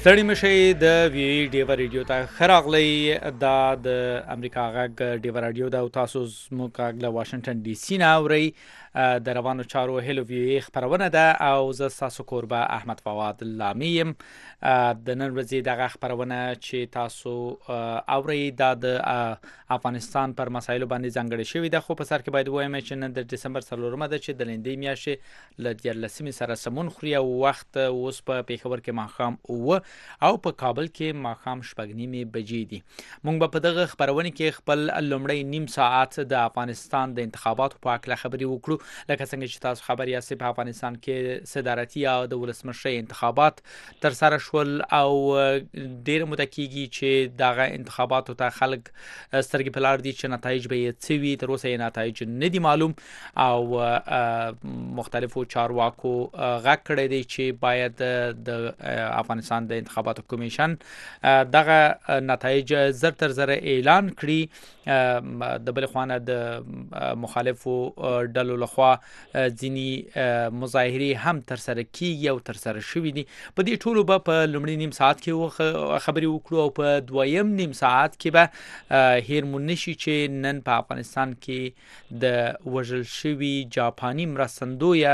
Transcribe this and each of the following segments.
ستړي مشي د وی ډیو رادیو ته خراغلی دا د امریکا غږ ډیو رادیو دا او تاسو زموږ غږ له واشنگټن ډي سي نه اوري د روانو چارو هلو وی خبرونه ده او زه تاسو قربه احمد فواد لامیم د نن ورځې دغه خبرونه چې تاسو اوري دا د افغانستان پر مسایلو باندې ځانګړي شوی ده خو په سر کې باید وایم چې نن د دسمبر 4 ده چې د لندې میاشتې ل 14 سره سمون خوري او وخت اوس په پیښور کې ماښام او په کابل کې ماښام 8:30 بجې دي مونږ په دغه خبرونه کې خپل لومړی نیم ساعت د افغانستان د انتخاباتو په اړه خبري وکړو لکه څنګه چې تاسو خبر یاست په افغانستان کې صدارتي او د ولسمشر انتخابات تر سره شول او ډیر متکیږي چې دغه انتخاباتو ته خلک سترګې په لار دي چې نتایج به یې څه وي تر اوسه یې نتایج نه دي معلوم او مختلفو چارواکو غږ کړی دی چې باید د افغانستان د انتخاباتو کمیشن دغه نتایج زر تر زر اعلان کړي د بل خوانه د مخالفو ډلو لخوا ځینی مظاهره هم تر سره کیږي او تر سره شوې دي په دې ټولو په لومړي نیم ساعت کې خبري وکړو او په دویم نیم ساعت کې به هیر مونشي چې نن په افغانستان کې د وژل شوی جاپاني مرستندوی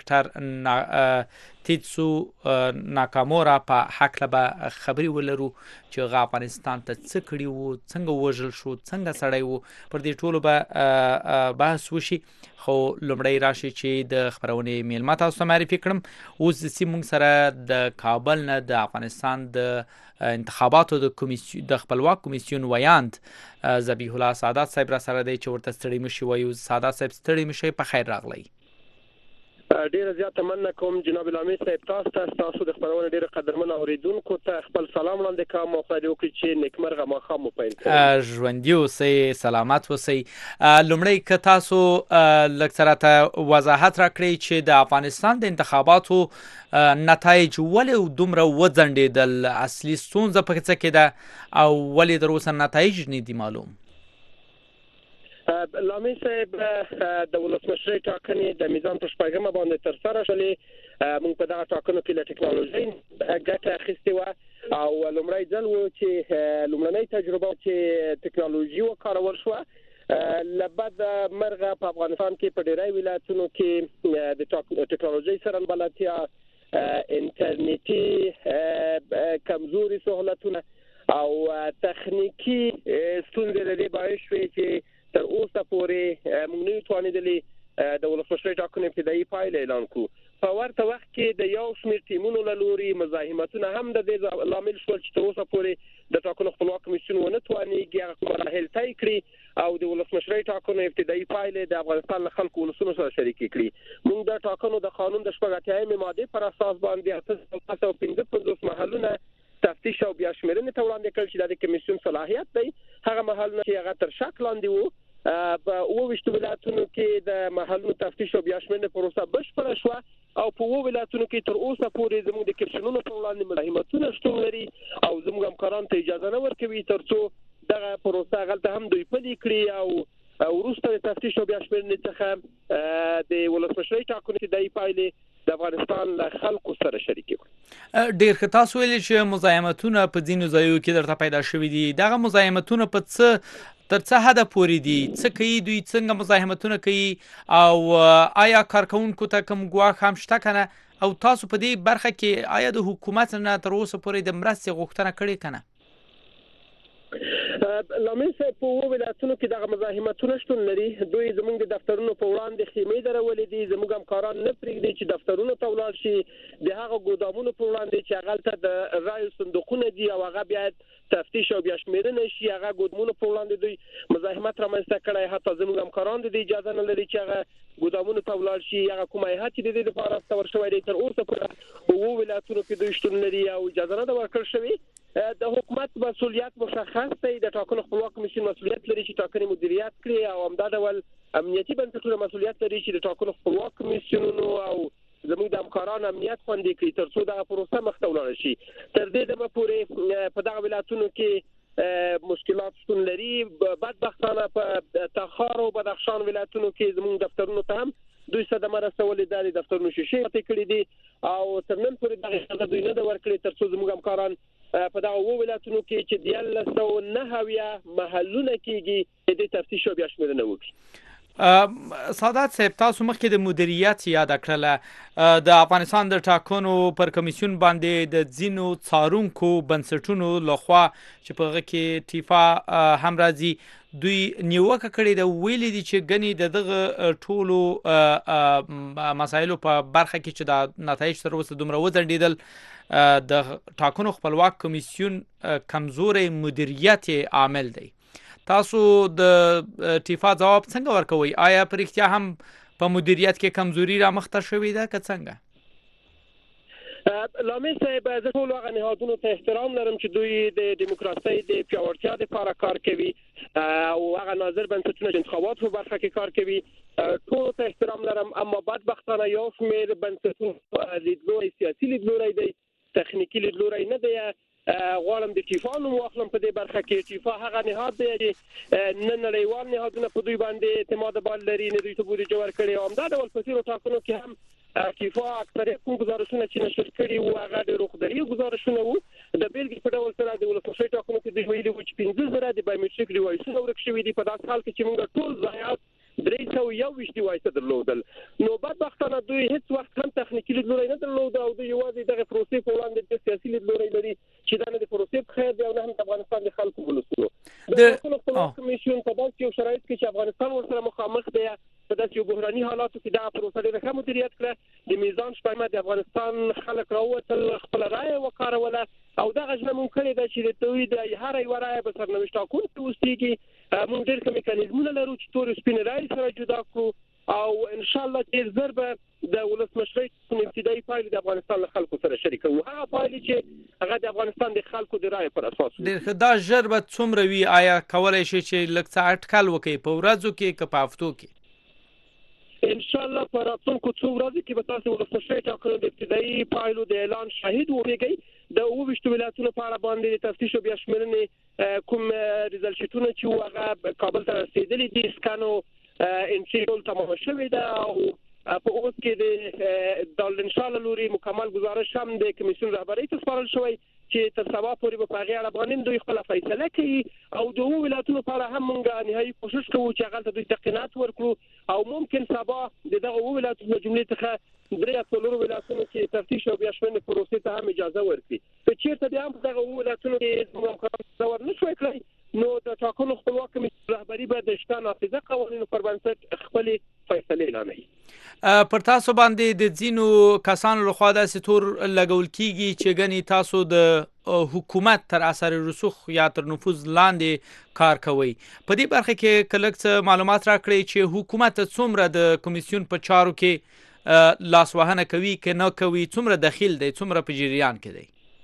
ډاکټر تیتسو ناکامورا په حق له خبري ولرو چې افغانستان ته څه کړی وو څنګه وژل شو څنګه سړی وو پر دې ټولو به بحث وشي خو لومړی راشي چې د خبرونه میلمه تاسو معرفي کړم اوس د سیمون سره د کابل نه د افغانستان د انتخاباتو د کمیسیون د خپلواک کمیسیون ویاند ذبیح الله سعادت صاحب را سره دی چې ورته ستړي مشي وایو سعادت صاحب ستړي مشي په خیر راغلی ډیره زیاته مننه کوم جناب لامي صاحب تاسو د خبرونه ډیره قدرمن اوریدونکو ته خپل سلام وړاندې کوم او خدای وکړي چې نیکمرغه ماښام مو پیل کړئ ژوندي اوسئ سلامت اوسئ لومړی که تاسو لږ سره ته وضاحت راکړئ چې د افغانستان د انتخاباتو نتایج ولې دومره وځنډېدل اصلي ستونزه په څه کې ده او ولې تر اوسه نتایج نه دي معلوم لامي صاحب د ولسمشر ټاکنې د میزان پر شپږمه باندې تر سره شولې موږ په دغه ټاکنو کې له ټکنالوژي ګټه اخیستې و او لومړی ځل و چې لومړنۍ تجربه چې ټکنالوژي وکارول شو لبد مرغه په افغانستان کې په ډیری ولایتونو کې د ټکنالوژي سره بلدتیا انټرنیټي کمزوري سہولتونه او تخنیکی ستونزې لري باعث شوې چې تر اوسه پورې موږ نه توانیدلې د ولسمشر ټاکنې ابتدایي پایله اعلان کړو په ورته وخت کې د یو شمېر ټیمونو له لوري مزاحمتونه هم د دې لامل شول چې تر اوسه پورې د ټاکنو خپلواک کمیسیون ونه توانیږي هغه مراحل طی کړي او د ولسمشر ټاکنو ابتدایي پایله د افغانستان له خلکو ولسونو سره شریک کړي موږ د ټاکنو د قانون د 88 ماده پر اساس باندې 855 محلونه تفتیش او بیا شمېرنې ته وړاندې کړل چې د کمیسیون صلاحیت دی هغه محلونه چې هغه تر شک لاندې وو په اووه ولایتونو کې د محلونو تفتیش او بیا شمېرنې پروسه بشپړه شوه او په اووه ولایتونو کې تر اوسه پورې زموږ د کمیسیونونو په وړاندې مزاحمتونه شتون لري او زموږ همکارانو ته اجازه نه ورکوي ترڅو دغه پروسه غلطه هم دوی پلي کړي او وروسته د تفتیش او بیا شمېرنې څخه د ولسمشر ټاکنې د پایلې د افغانستان له خلکو سره شریک کړي ډیر ښه تاسو ویل چې مزاحمتونه په ځینو ځایونو کې درته پیدا شوي دي دغه مزاحمتونه په څه تر څه حد پورې دي څه کوي دوی څنګه مزاحمتونه کوي او آیا کارکونکو ته کوم ګواښ هم شته کنه او تاسو په دې برخه کې آیا د حکومت نه تر اوسه پورې د مرستې غوښتنه کړې کنه لامل صاحب په ولایتونو کې دغه مزاحمتونه شتون لري دوی زموږ د دفترونو په وړاندې خیمې درولې دي زموږ همکاران نه پرېږدي چې دفترونو ته ولاړ شي د هغه ګودامونو په وړاندې چې هغه د رایو صندوقونه دي او هغه بیا تفتیش او بیا شمېرنه شي هغه ګودامونو په وړاندې دوی مزاحمت رامنځته کړی حتی زموږ همکاران د اجازه نه لري چې هغه ګودامونو ته ولاړ شي هغه کومه هڅه د دې لپاره استور شوی دی تر اوسه په ولایتونو کې دوی شتون لري او اجازه نه ورکړل شوی د حکومت مسؤلیت مشخص دی د ټاکنو خپلواک کمیسیون مسؤلیت لري چې ټاکنې مدیریت کړي او همدا ډول امنیتي بنسټونه مسؤلیت لري چې د ټاکنو خپلواک کمیسیونونو او زموږ د همکارانو امنیت خوندي کړي ترڅو دا پروسه مخته ولاړ شي تر دې دمه پورې په دغه ولایتونو کې مشکلات شتون لري بدبختانه په تخار او بدخشان ولایتونو کې زموږ دفترونو ته هم دوی صدمه رسولې ده، د دفترونو شیشې ماتې کړې دي او تر نن پورې دغه اجازه دوی نه ده ورکړې تر څو زموږ همکاران په دغه ولایتونو کې چې 1909 محلونه کېږي د تفتیش او بیا شمېرنه وکړي. سعادت صاحب، تاسو مخکې د مدیریت یاد کړله، د افغانستان د ټاکنو پر کمیسیون باندې د ځینو څارونکو بنسټونو لخوا چې په هغه کې ټیفا هم راځي دوی نیوکه کړې ده، ویلي دي چې ګنې د دغه ټولو مسایلو په برخه کې چې د نتایج تر اوسه دومره وځنډېدل د ټاکنو خپلواک کمیسیون کمزوري مدیریت عامل دی. تاسو د ټیفا جواب څنګه ورکوي؟ آیا پر اختیا هم په مدیریت کې کمزوري را مخته شوې ده که څنګه؟ لامل صاحب، زه ټول هغه نهادونو ته احترام لرم چې دوی د دیموکراسۍ د پیاوړتیا لپاره کار کوي او هغه ناظر بنسټونه چې انتخابات په برخه کې کار کوي، ټول ته احترام لرم. اما بدبختانه یو شمېر بنسټونه لیدلوري سیاسي لیدلوري دی، تخنیکی لیدلوري نه دی. غواړم د ټیفا نوم واخلم په دې برخه کې. ټیفا هغه نهاد دی چې نه نړیوال نهادونه په دوی باندې اعتماد بال لري، نه دوی ته بودیجه ورکړي او همدا ډول په تېرو ټاکنو کې هم ټیفا اکثریت کوم گزارشونه چې نشر کړي وو هغه د روغتیايي گزارشونه وو. د بیلګې په ډول سره د ولسمشر ټاکنو کې د ویلي وو چې 15,000 د بایومټریک ډیوایسونه ورک شوي دي، په داسې حال کې چې موږ ټول ضایعات 321 ډیوایس درلودل. نو بدبختانه دوی هیڅ وخت هم تخنیکی لیدلوري نه درلود او دوی یوازې دغه پروسې په وړاندې د سیاسي لیدلوري لري چې دا نه د پروسې په خیر دی او نه هم د افغانستان د خلکو ولسونو د کمیسیون په داسې یو شرایط کې چې افغانستان ورسره مخامخ دی په داسې یو بحراني حالاتو کې دا پروسه ډېره ښه مدیریت کړه. د میزان شپږمه د افغانستان خلک راووتل، خپل رایه وکاروله او دغه ژمنه مونږ کړې ده چې دوی د هر یو رایه به سرنوشت ټاکونکي اوسېږي. مونږ ډېر ښه میکانیزمونه لرو چې تورې سپینې رایې سره جدا کړو او ان شاء الله ډېر ژر به د ولسمشرۍ ابتدایي پایلې د افغانستان له خلکو سره شریکوو، هغه پایلې چې هغه د افغانستان د خلکو د رایې پر اساس وي. ډېر ښه. دا ژر به څومره وي؟ آیا کولی شي چې لږ څه اټکل وکړي په ورځو کې که په هفتو کې؟ ان شاء الله په راتلونکو څو ورځو کې به تاسو ولسمشرۍ ټاکنو د ابتدایي پایلو د اعلان شاهد اوسئ. د 22 ولایتونو په اړه باندې د تفتیش او بیا شمېرنې کوم ریزلټ شیټونه چې هغه کابل ته رسیدلي دي، سکانو انټری ټول تمام شوی ده او په اوس کې د ان شاء الله لوري مکمل گزارش هم د کمیسیون رهبری ته سپارل شوی چې تر سبا پورې په هغه اړه باندې دوی خپل فیصله کوي او د ولایتونو په اړه هم موږ نهایي کوشش کوو چې هغه ته دوی تقینات ورکړو او ممکن سبا د دغه ولایتونو جملې څخه درې څلور ولایتونو کې تفتیش او بیا شمېرنې پروسې ته هم اجازه ورکړي. که چیرته بیا هم په دغه ولایتونو کې موږ ور نشوي کړی نو د ټاکنو خپلواک کمیسیون رهبری به د شته نافذه قوانینو پر بنسټ خپل فیصله اعلانوي. پر تاسو باندې د ځینو کسانو لخوا داسې تور لګول کیږي چې ګنې تاسو د حکومت تر اثر رسوخ یا تر نفوذ لاندې کار کوي. په دې برخه کې کلک څه معلومات راکړئ چې حکومت څومره د کمیسیون په چارو کې لاسوهنه کوي که نه کوي، څومره دخیل دی، څومره په جریان کې دی؟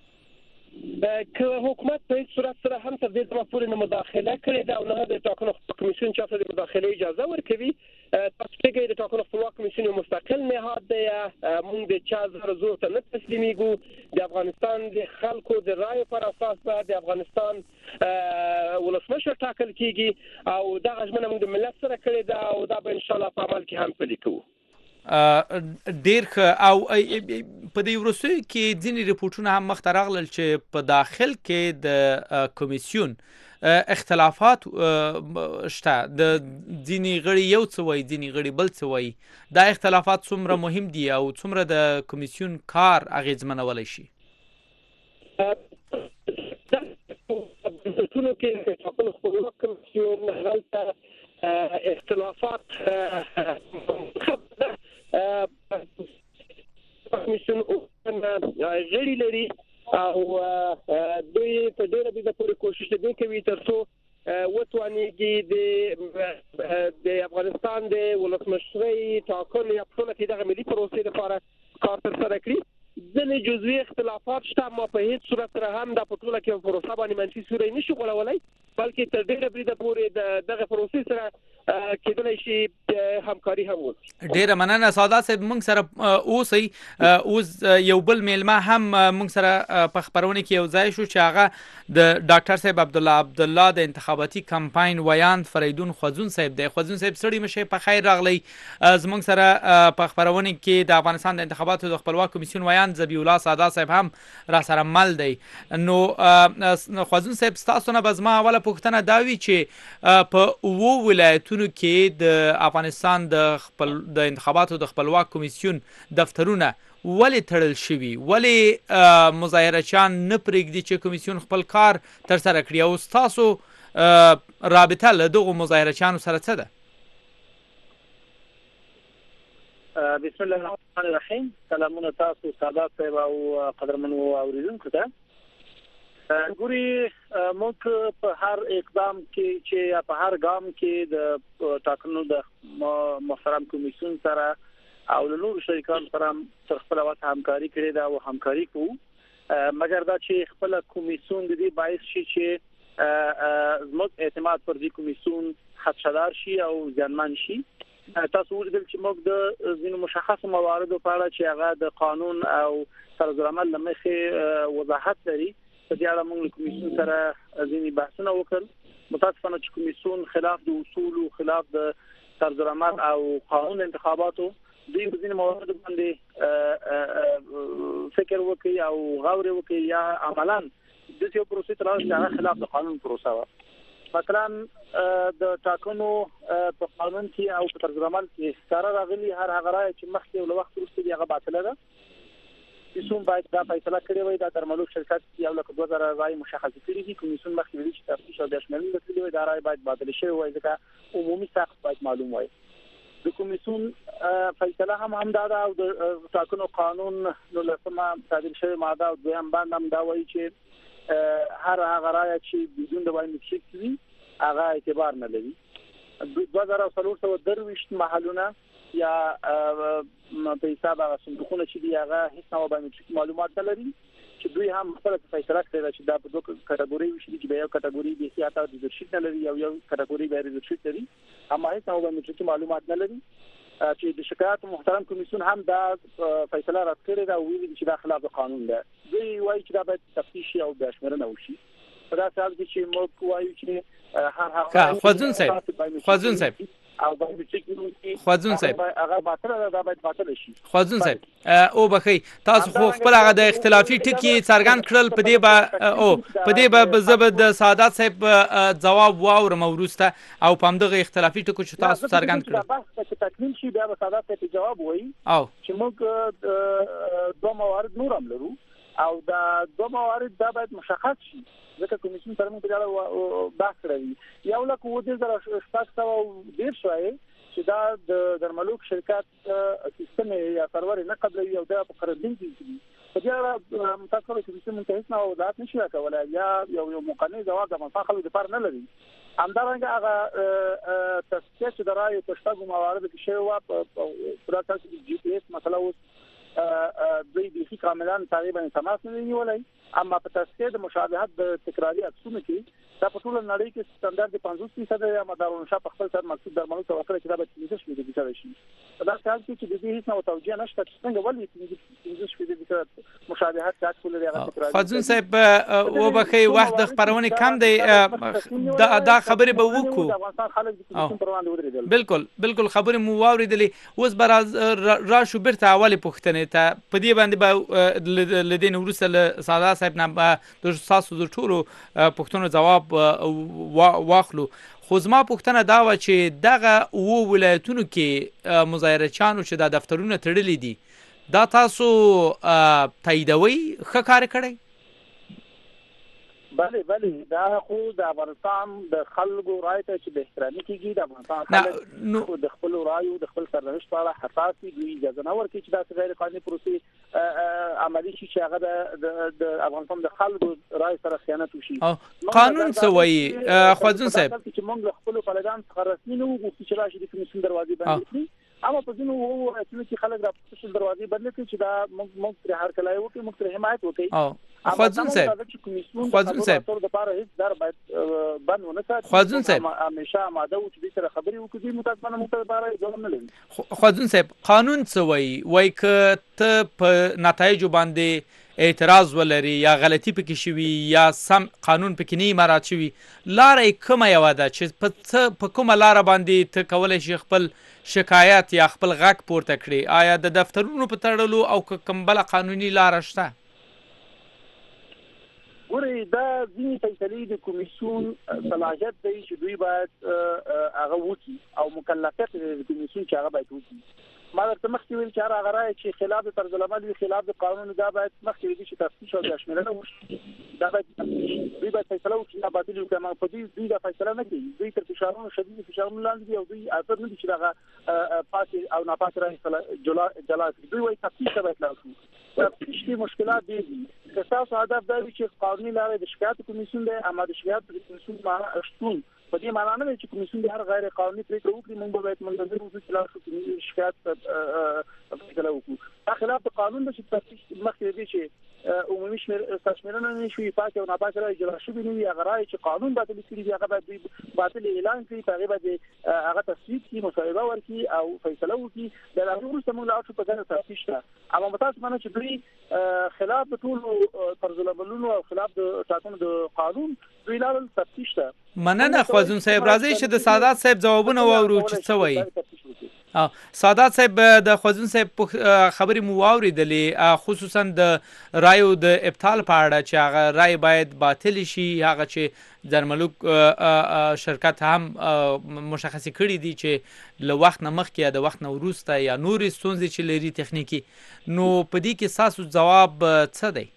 که حکومت په هیڅ صورت سره هم تر دې دمه پورې نه مداخله کړې ده او نه د ټاکنو کمیسیون چاته د مداخله اجازه ورکوي. تاسو کې د ټاکنو خپلواک کمیسیون یو مستقل نهاد دی. موږ د چا زور ته نه تسلیمیږو. د افغانستان د خلکو د رایې پر اساس به د افغانستان ولسمشر ټاکل کیږي او دغه ژمنه موږ د ملت سره کړې ده او دا به ان شاء الله په عمل کې هم پلي کوو. ډیر ښه. او په دې وروستیو کې ځینې ریپورټونه هم مخته راغلل چې په داخل کې د کمیسیون اختلافات شته، د ځینې غړي یو څه وایي، ځینې غړي بل څه وایي. دا اختلافات څومره مهم دي او څومره د کمیسیون کار اغیزمنولی شي؟ ټولو کې ټاکنو خپلواک کمیسیون هلته اختلافات کمیسیون غړي لري او دوی په ډېره بده پورې کوشش کوي تر څو وتوانیږي د افغانستان د ولسمشرۍ ټاکنو یا ټول کې دغه ملي پروسې لپاره کار ترسره کړي. ځینې جزوي اختلافات شته، ما په هیڅ صورت سره هم دا په ټوله کې پروسه باندې منفي سیوری نشي غوړولی، بلکې تر ډېره بریده پورې دغه پروسې سره کېدلی شي همکاري هم وکړي. ډیره مننه ساده صاحب، موږ سره اوس یو بل میلمه هم موږ سره په خبرونه کې یو ځای شو چې هغه د ډاکټر صاحب عبدالله د انتخاباتي کمپاین ویاند فریدون خوځون صاحب دی. خوځون صاحب ستړي مشه، په خیر راغلی. زموږ سره په خبرونه کې د افغانستان د انتخاباتو د خپلواک کمیسیون ویاند ذبیح الله ساده صاحب هم را سره مل دی. نو خوځون صاحب تاسو نه بزما اوله پوښتنه دا وی چې په وو ولایتونو کې د افغانستان د انتخاباتو د خپلواک کمیسیون دفترونه ولې تړل شوي، ولې مظاهرچیان نه پرېږدي چې کمیسیون خپل کار تر سره کړي، او ستاسو رابطه له دغو مظاهرچیانو سره څه ده؟ بسم الله الرحمن الرحیم. سلامونه تاسو سادات صاحب او قدرمنو اوریدونکو ته. ګوري موږ په هر اقدام کې چې په هر ګام کې د ټاکنو د محترم کمیسیون سره او له نورو شریکانو سره تر خپل وخت همکاري کړې ده او همکاري کوو، مګر دا چې خپل کمیسیون د دې باعث شي چې زموږ اعتماد پر دې کمیسیون خدشدار شي او ځانمن شي. تاسو ورته چې موږ د ځینو مشخص مواردو په اړه چې هغه د قانون او طرزالعمل لمخې وضاحت لري، په دې اړه موږ کمیسیون سره ځینې بحثونه وکړل. متاسفانه چې کمیسیون خلاف د اصول او خلاف د طرزالعمل او قانون انتخاباتو دوی په ځینې مواردو باندې فکر وکړي او غور وکړي یا عملاً د یو پروسې تر هغه خلاف د قانون پروسه و. مثلا د ټاکنو په قانون کې او په طرزالعمل کې ښکاره راغلي هر هغه رایه چې مخکې له وخت وروسته هغه باطله ده. کمیسیون باید دا فیصله کړې وي، دا درملو شرکت یو لکه 2000 رای مشخص کړي دي. کمیسیون مخکې ویلي چې تفتیش او بشمول وکړي وي، دا رای باید باطل شي وي، ځکه عمومي سقف باید معلوم وي. د کمیسیون فیصله هم دا ده او د ټاکنو قانون نو لسمه تعدیل شوی ماده او دویم بند هم دا وایي چې هر هغه رای چې بدون د بایومټریک وي هغه اعتبار نه لري. 2323 محلونه یا په حساب هغه صندوقونه چې دی هغه هیڅ نوع بایومټریک معلومات نه لري، چې دوی هم خپل فیصله کړې چې دا په دوه کټګوري وشي چې به یو کټګوري به سیاته د ریزرشیت نه لري او یو کټګوري به ریزرشیت لري، اما هیڅ نوع بایومټریک معلومات نه لري. چې د شکایت محترم کمیسیون هم دا فیصله رد کړې ده او ویلي چې دا خلاف قانون ده. دوی وایي چې دا باید تفتیش او بشمرنه وشي. په داسې حال کې چې موږ وایو چې هر هغه خوځون صاحب هغه باطل دا باید باطل شي. خوځون صاحب او بخي تاسو خو خپل هغه د اختلافي ټکی څرګند کړل، په دې به زبد سعادت صاحب جواب واورم ورسته او په دغه اختلافي ټکو چې تاسو څرګند کړل بس چې تکمیل شي بیا به سعادت صاحب جواب وایي او چې موږ دوه موارد نور هم لرو او دا دوه موارد دا باید مشخص شي، ځکه کمیسیون سره موږ په اړه بحث کړی. یو لکه 2018 شوی چې دا د درملوک شرکت سیستم یا سرور نه قبلوي او دا په قرارداد کې په دې اړه متأسفانه کمیسیون متحد نه وضاحت نشي کولای یا یو مقنن جواب د منفعه خلکو لپاره نه لري. همدارنګه هغه تصفیه چې د رایو په شپږو مواردو کې شوی و په پراته کې جی پی ایس مسله اوس دوی به کاملا تقریبا تماس نه نیولای، اما په تصفیه د مشابهت د تکراری عکسونو کې دا په ټول نړۍ کې ستاندرد 50% یا مدارونه شپ خپل سر مقصود درملو توکل کې دا به 15% شي. دا څه حال کې چې د دې هیڅ نو توجیه نشته چې څنګه ولې 15% مشابهت تاسو لري هغه تکراری. خځون صاحب و بخي وخت د خبرونه کم دی، دا خبره به وکړو. افغانستان خلک د کمیسیون پر وړاندې ودرېدل. بالکل خبره مو واوریدلې. اوس بر را شو برته اوله پوښتنه ته په دې باندې به لدین ورسره له ساده صاحب نه د تاسو د ټولو پوښتنو جواب واخلو. خو زما پوښتنه دا و چې دغه وو ولایتونو کې مظاهرچیانو چې د دفترونه تړلي دي دا تاسو تاییدوي ښه کار کړی؟ بله دا خو د افغانستان د خلکو رای ته چې به احترامي کیږي. د افغانستان خلک د خپل رایو د خپل سرنوشت په اړه حساس دي، اجازه نه ورکړي چې دا غیر قانوني پروسې عملی شي چې هغه د افغانستان د خلکو رای سره خیانت وشي. قانون څه وایي خوځون صاحب؟ چې موږ خپل پلدان څخه رسمي نه وو چې راشي د کمیسیون دروازې بندې کړي، اما په ځینو وو چې خلک د خپل دروازې بندې کړي چې دا موږ تر هر کله وو کې موږ تر حمایت وکړي. خوازون صاحب د لپاره هیڅ در باید بند ونه ساتي. خوازون صاحب همیشه آماده و چې دې سره خبرې وکړي. متاسفانه موږ ته لپاره ځواب نه لري. خوازون صاحب قانون څه وایي که ته په نتایجو باندې اعتراض ولري یا غلطي پکې شوي یا سم قانون پکې نه مراعات شوي، لاره کومه یوه ده چې په کومه لاره باندې ته کولی شي خپل شکایت یا خپل غږ پورته کړي؟ آیا د دفترونو په تړلو او که کوم بله قانوني لاره شته؟ ګورئ دا ځینې فیصلې د کمیسیون صلاحیت دی چې دوی باید هغه وکړي او مکلفیت د کمیسیون چې هغه باید وکړي. ما درته مخکې ویل چې هغه رایه چې خلاف د طرز العمل وي، خلاف د قانون، دا باید مخکې وي چې تفتیش او بیا وشي. دا باید دوی باید فیصله وکړي یا باطل وکړي. ما په دوی دا فیصله نه کوي. دوی تر فشارونو شدید فشارونو لاندې دي او دوی اثر نه دي چې دغه پاتې او ناپاتې رایې جلا کړي. دوی وایي تفتیش ته باید لاړ شو. تفتیش کې مشکلات ډېر دي. که تاسو هدف دا وي چې قانوني لارې د شکایت کمیسیون دی، اما د شکایت کمیسیون معنا شتون په دې معنا نه دی چې کمیسیون د هر غیر قانوني پریکړه وکړي. موږ باید منتظر اوسو چې لاړ شو شکایت فیصله وکړو. دا خلاف د قانون د تفتیش مخکې دی چې عمومي شمیرنه نشوي پاکه او ناپاکه رایې جلا شوي نه وي. هغه رایې چې قانون باطل کړي دي هغه باید باطل اعلان کړي، په هغې باندې هغه تصویب کړي، مصوبه ورکړي او فیصله وکړي. د هغې وروسته موږ لاړ شو په ځای تفتیش ته. اما متاسفانه چې دوی خلاف د ټولو طرز العملونو او خلاف د ټاکنو د قانون دوی لاړل تفتیش ته. مننه خوازون صاحب. راځئ چې د سادات صاحب ځوابونه واورو چې څه وایي. سادات صاحب د خوازون صاحب خبرې مو واورېدلې، خصوصا د رایو د ابطال په اړه چې هغه رای باید باطل شي. هغه چې درملوک شرکت هم مشخص کړي دي چې له وخت نه مخکې یا د وخت نه وروسته یا نورې ستونزې چې لري تخنیکي. نو په دې کې ستاسو ځواب څه دی؟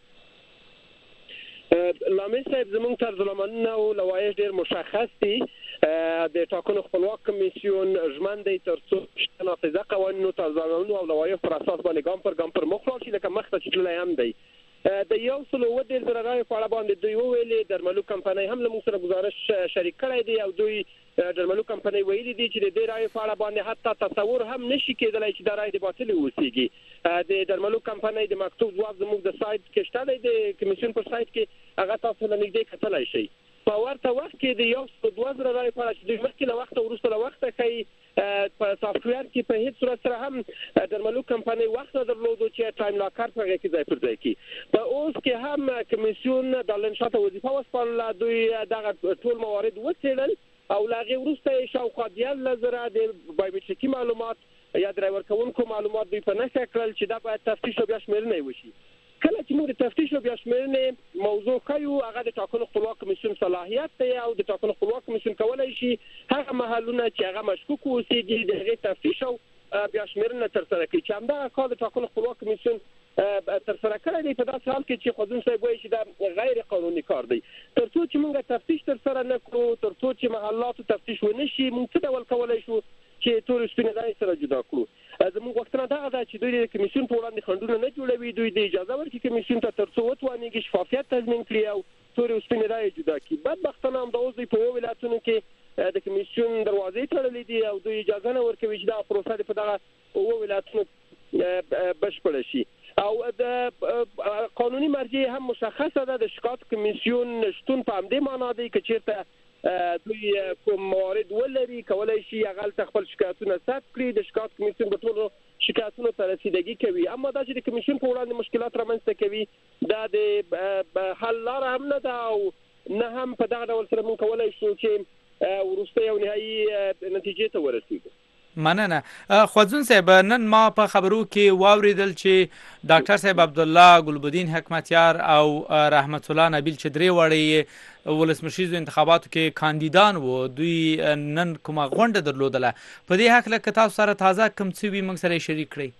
لامل صاحب زموږ طرز العملونه او لوایح ډېر مشخص دي. د ټاکنو خپلواک کمیسیون ژمن دی تر څو نافذه قوانینو، طرز العملونو او لوایح پر اساس باندې ګام پر ګام پر مخ لاړ شي. لکه مخته چې تللی هم دی. د 1.7 رایو په اړه باندې دوی وویلې درملو کمپنۍ هم له موږ سره ګزارش شریک کړی دی او دوی درملو کمپنۍ ویلي دي چې د دې رایو په اړه باندې حتی تصور هم نشي کېدلی چې دا رایې د باطلې اوسېږي. د درملو کمپنۍ د مکتوب ځواب زموږ د سایت کې شته دی، د کمیسیون پر سایت کې هغه تاسو له نږدې کتلی شئ. په ورته وخت کې د 1.2 رایو په اړه چې دوی مخکې له وخته وروسته له وخته ښایي په سافټویر کې په هیڅ صورت سره هم درملو کمپنۍ وخت نه درلودو چې ټایم لاکر په هغې کې ځای پر ځای کړي. په اوس کې هم کمیسیون د لنډ شاته وظیفه وسپارله. دوی دغه ټول موارد وڅېړل او له هغې وروسته یې شاوخوا 13,000 د بایومټریکي معلومات یا د رای ورکوونکو معلومات دوی په نښه کړل چې دا باید تفتیش او بیا شمېرنه یې وشي. کله چې موږ د تفتیش او بیا شمېرنې موضوع ښیو، هغه د ټاکنو خپلواک کمیسیون صلاحیت دی او د ټاکنو خپلواک کمیسیون کولی شي هغه محلونه چې هغه مشکوک اوسېږي د هغې تفتیش او بیا شمېرنه ترسره کړي، چې همدغه کار د ټاکنو خپلواک کمیسیون ترسره کړی دی. په داسې حال کې چې خوازون صاحب وایي چې دا غیر قانوني کار دی. تر څو چې موږ تفتیش ترسره نه کړو، تر څو چې محلاتو تفتیش ونه شي، موږ څه ډول کولی شو چې تورې سپینې رایې سره جدا کړو. زموږ غوښتنه دغه ده چې دوی د کمیسیون په وړاندې خنډونه نه جوړوي. دوی د اجازه ورکړي کمیسیون ته تر څو وتوانېږي شفافیت تضمین کړي او تورې او سپینې رایې جدا کړي. بدبختانه همدا اوس دوی په یو ولایتونو کې د کمیسیون دروازې تړلې دي او دوی اجازه نه ورکوي چې دغه پروسه په دغه ولایتونو بشپړه شي. او د قانوني مرجع هم مشخصه ده. د شکایت کمیسیون شتون په همدې معنا دی که چېرته دوی کوم موارد ولري کولی شي هغلته خپل شکایتونه ثبت کړي. د شکایت کمیسیون به ټولو شکایتونو ته رسیدګي کوي. اما دا چې د کمیسیون په وړاندې مشکلات رامنځته کوي دا د حل لاره هم نه ده او نه هم په دغه ډول سره موږ کولی شو چې وروسته یو نهایي نتیجې ته ورسېږو. مننه. خوازون صاحب، نن ما په خبرو کې واوریدل چې ډاکټر صاحب عبدالله ګلبدین حکمتیار او رحمت الله نبیل چې درې واړه ولسمشریزو انتخاباتو کې کاندیدان وو، دوی نن کومه غونډه درلودله. په دې هکله که تاسو سره تازه کوم څه وي موږ سره یې شریک کړئ.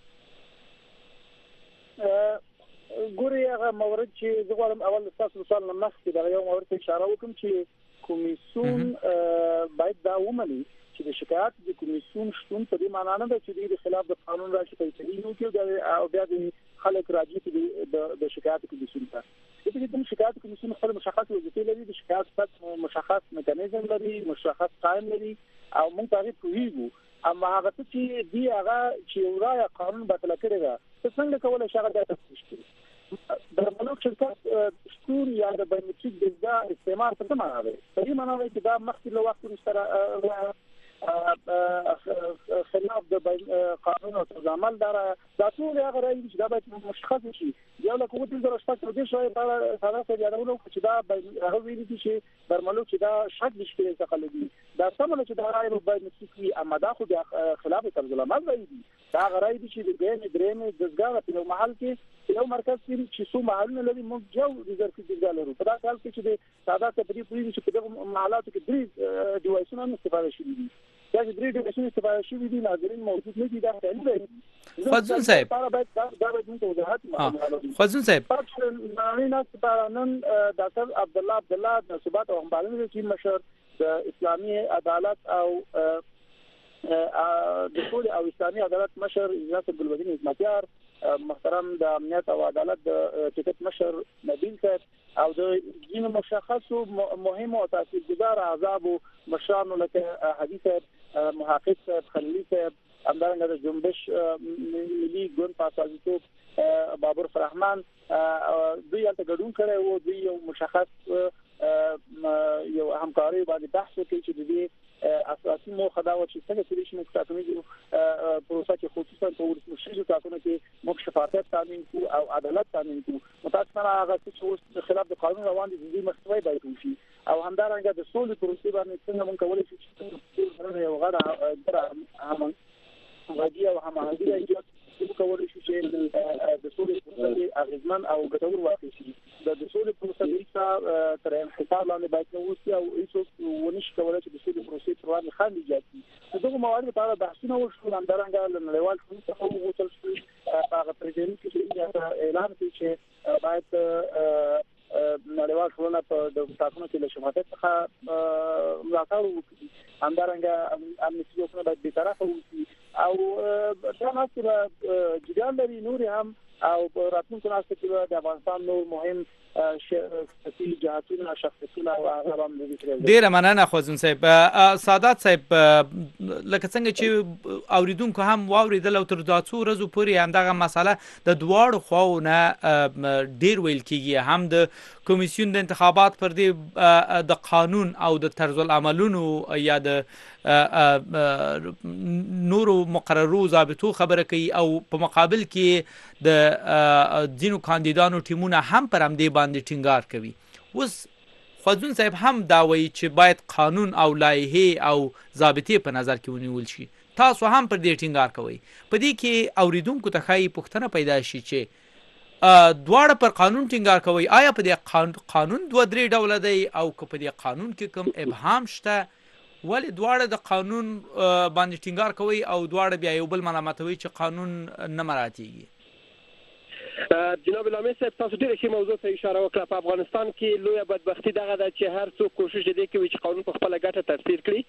ګورئ هغه مورد چې زه غواړم اول ستاسو سوال نه مخکې دغه یو مورد ته اشاره وکړم چې کمیسیون باید دا ومني چې د شکایت د کمیسیون شتون په دې معنا نه ده چې د خلاف د قانون راشي فیصلې وکړي او بیا د خلک راځي د شکایت کمیسیون ته. د شکایت کمیسیون خپل مشخص وظیفې لري، د شکایت مشخص میکانیزم لري، مشخص ټایم لري او موږ هغه پوهیږو. اما هغه چې دی هغه چې یو رایه قانون باطل کړی ده، څنګه کولای شي هغه د تفتیش کړي؟ د بلوک شرکت شتون یا د بایومټریک دستګاه استعمال څه معنا دی؟ په دې معنا دی چې دا مخکې له وخت سره خلاف د قانون او تنظیم دا ټول هغه راځي چې دا باید مشخص شي. یو له کومې د رښتیا د شوی په ساده یادولو چې دا هغه ویلي چې برملو چې دا شک نشي تقلدي دا سمونه چې دا راي باید نسوي اما دا خو د خلاف تنظیم راځي. دا غراي دي چې د درېمې دزګاه په محل کې یو مرکز چې څو محلونه لري موږ جو ریزرف دزګاه لرو. په دا کال کې چې د ساده تدریب پوری چې په دغه محلاتو کې درې ډیوایسونه استفاده شوي دي. دا چې درې ډیوایسونه استفاده شوي دي ناظرین موجود نه دي. دا ثاني دی فضل صاحب فضل صاحب نن ډاکټر عبدالله د ثبات او همبالنې ټیم مشر د اسلامي عدالت او د ټول او اسلامي عدالت مشر عزت ګلودین عظمتیار، محترم د امنیت او عدالت د ټیکټ مشر نبیل صاحب او د دین مشخصو مهم او تاثیرګذار اعضاء مشرانو لکه حدیث محقق صاحب خلیلی صاحب، همدارنګه د جنبش ملي ګوند پاساجیتوب بابر فرحمان دوی البته ګډون کړي او دوی یو مشخص یو همکاري باندې بحث وکړي چې د دې اساسي موخه دا و چې څنګه چې موږ ټاکنې پروسه کې خصوصا په ورسمشي ټاکنو کې موږ شفافیت تامین کوو او عدالت تامین کوو. متاسفانه هغه چې اوس خلاف د قانون روان دي د دې مخنیوي باید وشي او همدارنګه د سولې پروسې باندې څنګه موږ کولای شو چې یو غړ غادي او هماهنګي ایجاد کولای شي چې د سولې پروسې اغیزمن او ګټور واقع شي. د سولې پروسې تر انحصار لاندې باید نو وسی او هیڅ ونشي کولای چې د سولې پروسې پر وړاندې خنډ ایجاد کړي. دغه موارد په اړه بحثونه وشول، همدارنګه له نړیوال شورا څخه وغوښتل شو هغه پریزیدنت کې اعلان کړي چې باید نړیوال شورا په د ټاکنو کې له شفافیت څخه ملاتړ وکړي. همدارنګه امنیتي ځواکونه باید بیطرفه وي او دا ناسره جریان لري نور هم او راتلونکو ناسته کې د افغانستان نور مهم شخصي جهاتونه شخصیتونه او هغه هم لري. ډیره مننه خوازن صاحب. سادات صاحب لکه څنګه چې اوریدونکو هم واوریدل او تر دا څو ورځې پورې همدغه مسله د دواړو خواو نه ډیر ویل کیږي، هم د کمیسیون د انتخابات پر دې د قانون او د طرز العملونو یا د نورو مقررو ضابطو خبره کوي او په مقابل کې د ځینو کاندیدانو ټیمونه هم پر همدې باندې ټینګار کوي. اوس خوازون صاحب هم دا وایي چې باید قانون او لایحې او ضابطې په نظر کې ونیول شي. تاسو هم پر دې ټینګار کوئ. په دې کې اوریدونکو ته ښایي پوښتنه پیدا شي چې دواړه پر قانون ټینګار کوي، آیا په دې قانون دوه درې ډوله دی او که په دې قانون کې کوم ابهام شته ولې دواړه د قانون باندې ټینګار کوي او دواړه بیا یو بل ملامتوي چې قانون نه مراعاتېږي؟ جناب لامي صاحب تاسو ډېر ښه موضوع ته اشاره وکړه. په افغانستان کې لویه بدبختي دغه ده چې هر څوک کوشش دې کوي چې قانون په خپله ګټه تفسیر کړي.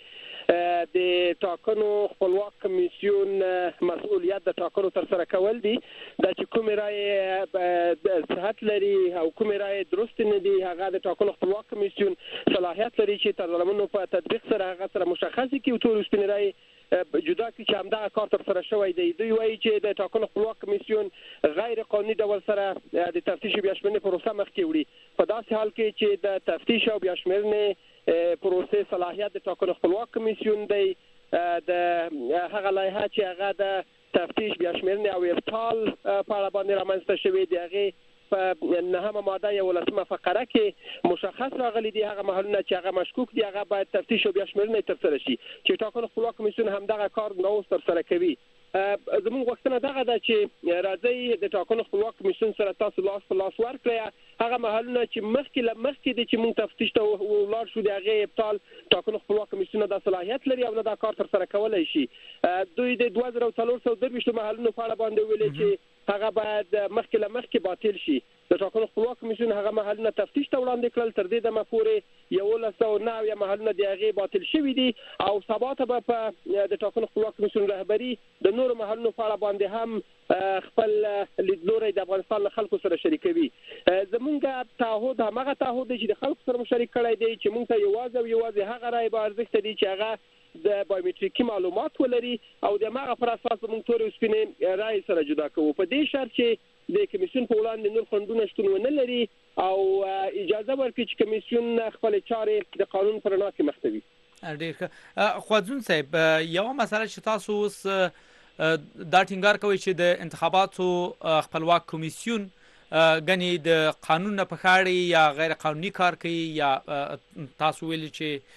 د ټاکنو خپلواک کمیسیون مسؤلیت د ټاکنو ترسره کول دي. دا چې کومې رایې صحت لري او کومې رایې درست نه دي هغه د ټاکنو خپلواک کمیسیون صلاحیت لري چې تر ظلمونو په تطبیق سره هغه سره مشخص کړي او ټول سپینې رایې جدا کړي چې همدغه کار ترسره شوی دی. دوی وایي چې د ټاکنو خپلواک کمیسیون غیر قانوني ډول سره د تفتیش او بیاشمېرنې پروسه مخکې وړي. په داسې حال کې چې د تفتیش او بیاشمېرنې پروسې صلاحیت د ټاکنو خپلواک کمیسیون دی. د هغه لایحه چې هغه د تفتیش بیاشمېرنې او ابطال په اړه باندې رامنځته شوې دی هغې په 9 ماده 11 فقره کې مشخص راغلي دي هغه محلونه چې هغه مشکوک دي هغه باید تفتیش او بیاشمېرنې ترسره شي چې ټاکنو خپلواک کمیسیون همدغه کار نو ترسره کوي. زموږ غوښتنه دغه ده چې راځئ د ټاکنو خپلواک کمیسیون سره تاسو لاس په لاس ورکړئ. هغه محلونه چې مخکې دي چې موږ تفتیش ته ولاړ شو د هغې ابطال ټاکنو خپلواک کمیسیون دا صلاحیت لري او دا کار ترسره کولی شي. دوی د 2423 محلونو په اړه باندې ویلي چې هغه باید مخکې باطل شي. د ټاکنو خپلواک کمیسیون هغه محلونه تفتیش ته وړاندې کړل. تر دې دمه پورې 1109 محلونه د هغې باطل شوي دي او سبا ته به په د ټاکنو خپلواک کمیسیون رهبري د نورو محلونو په اړه باندې هم خپل لیدلوری د افغانستان له خلکو سره شریکوي. زمونږ تعهد همغه تعهد دی چې د خلکو سره مشارک کړی دی چې موږ ته یوازې هغه رایې به ارزښت دي چې هغه د بایومټریکي معلومات ولري او د هغه پر اساس موږ تورې او سپینې رایې سره جدا کوو. په دې شرط چې د کمیسیون په وړاندې نور خنډونه شتون ونه لري او اجازه ورکړي چې کمیسیون خپل چارې د قانون پر رڼا کې مخ ته وي. ډېر ښه. خوځون صاحب، یوه مسله چې تاسو اوس دا ټینګار کوئ چې د انتخاباتو خپلواک کمیسیون ګنې د قانون نه په شا اړوي یا غیر قانوني کار کوي، یا تاسو ویلي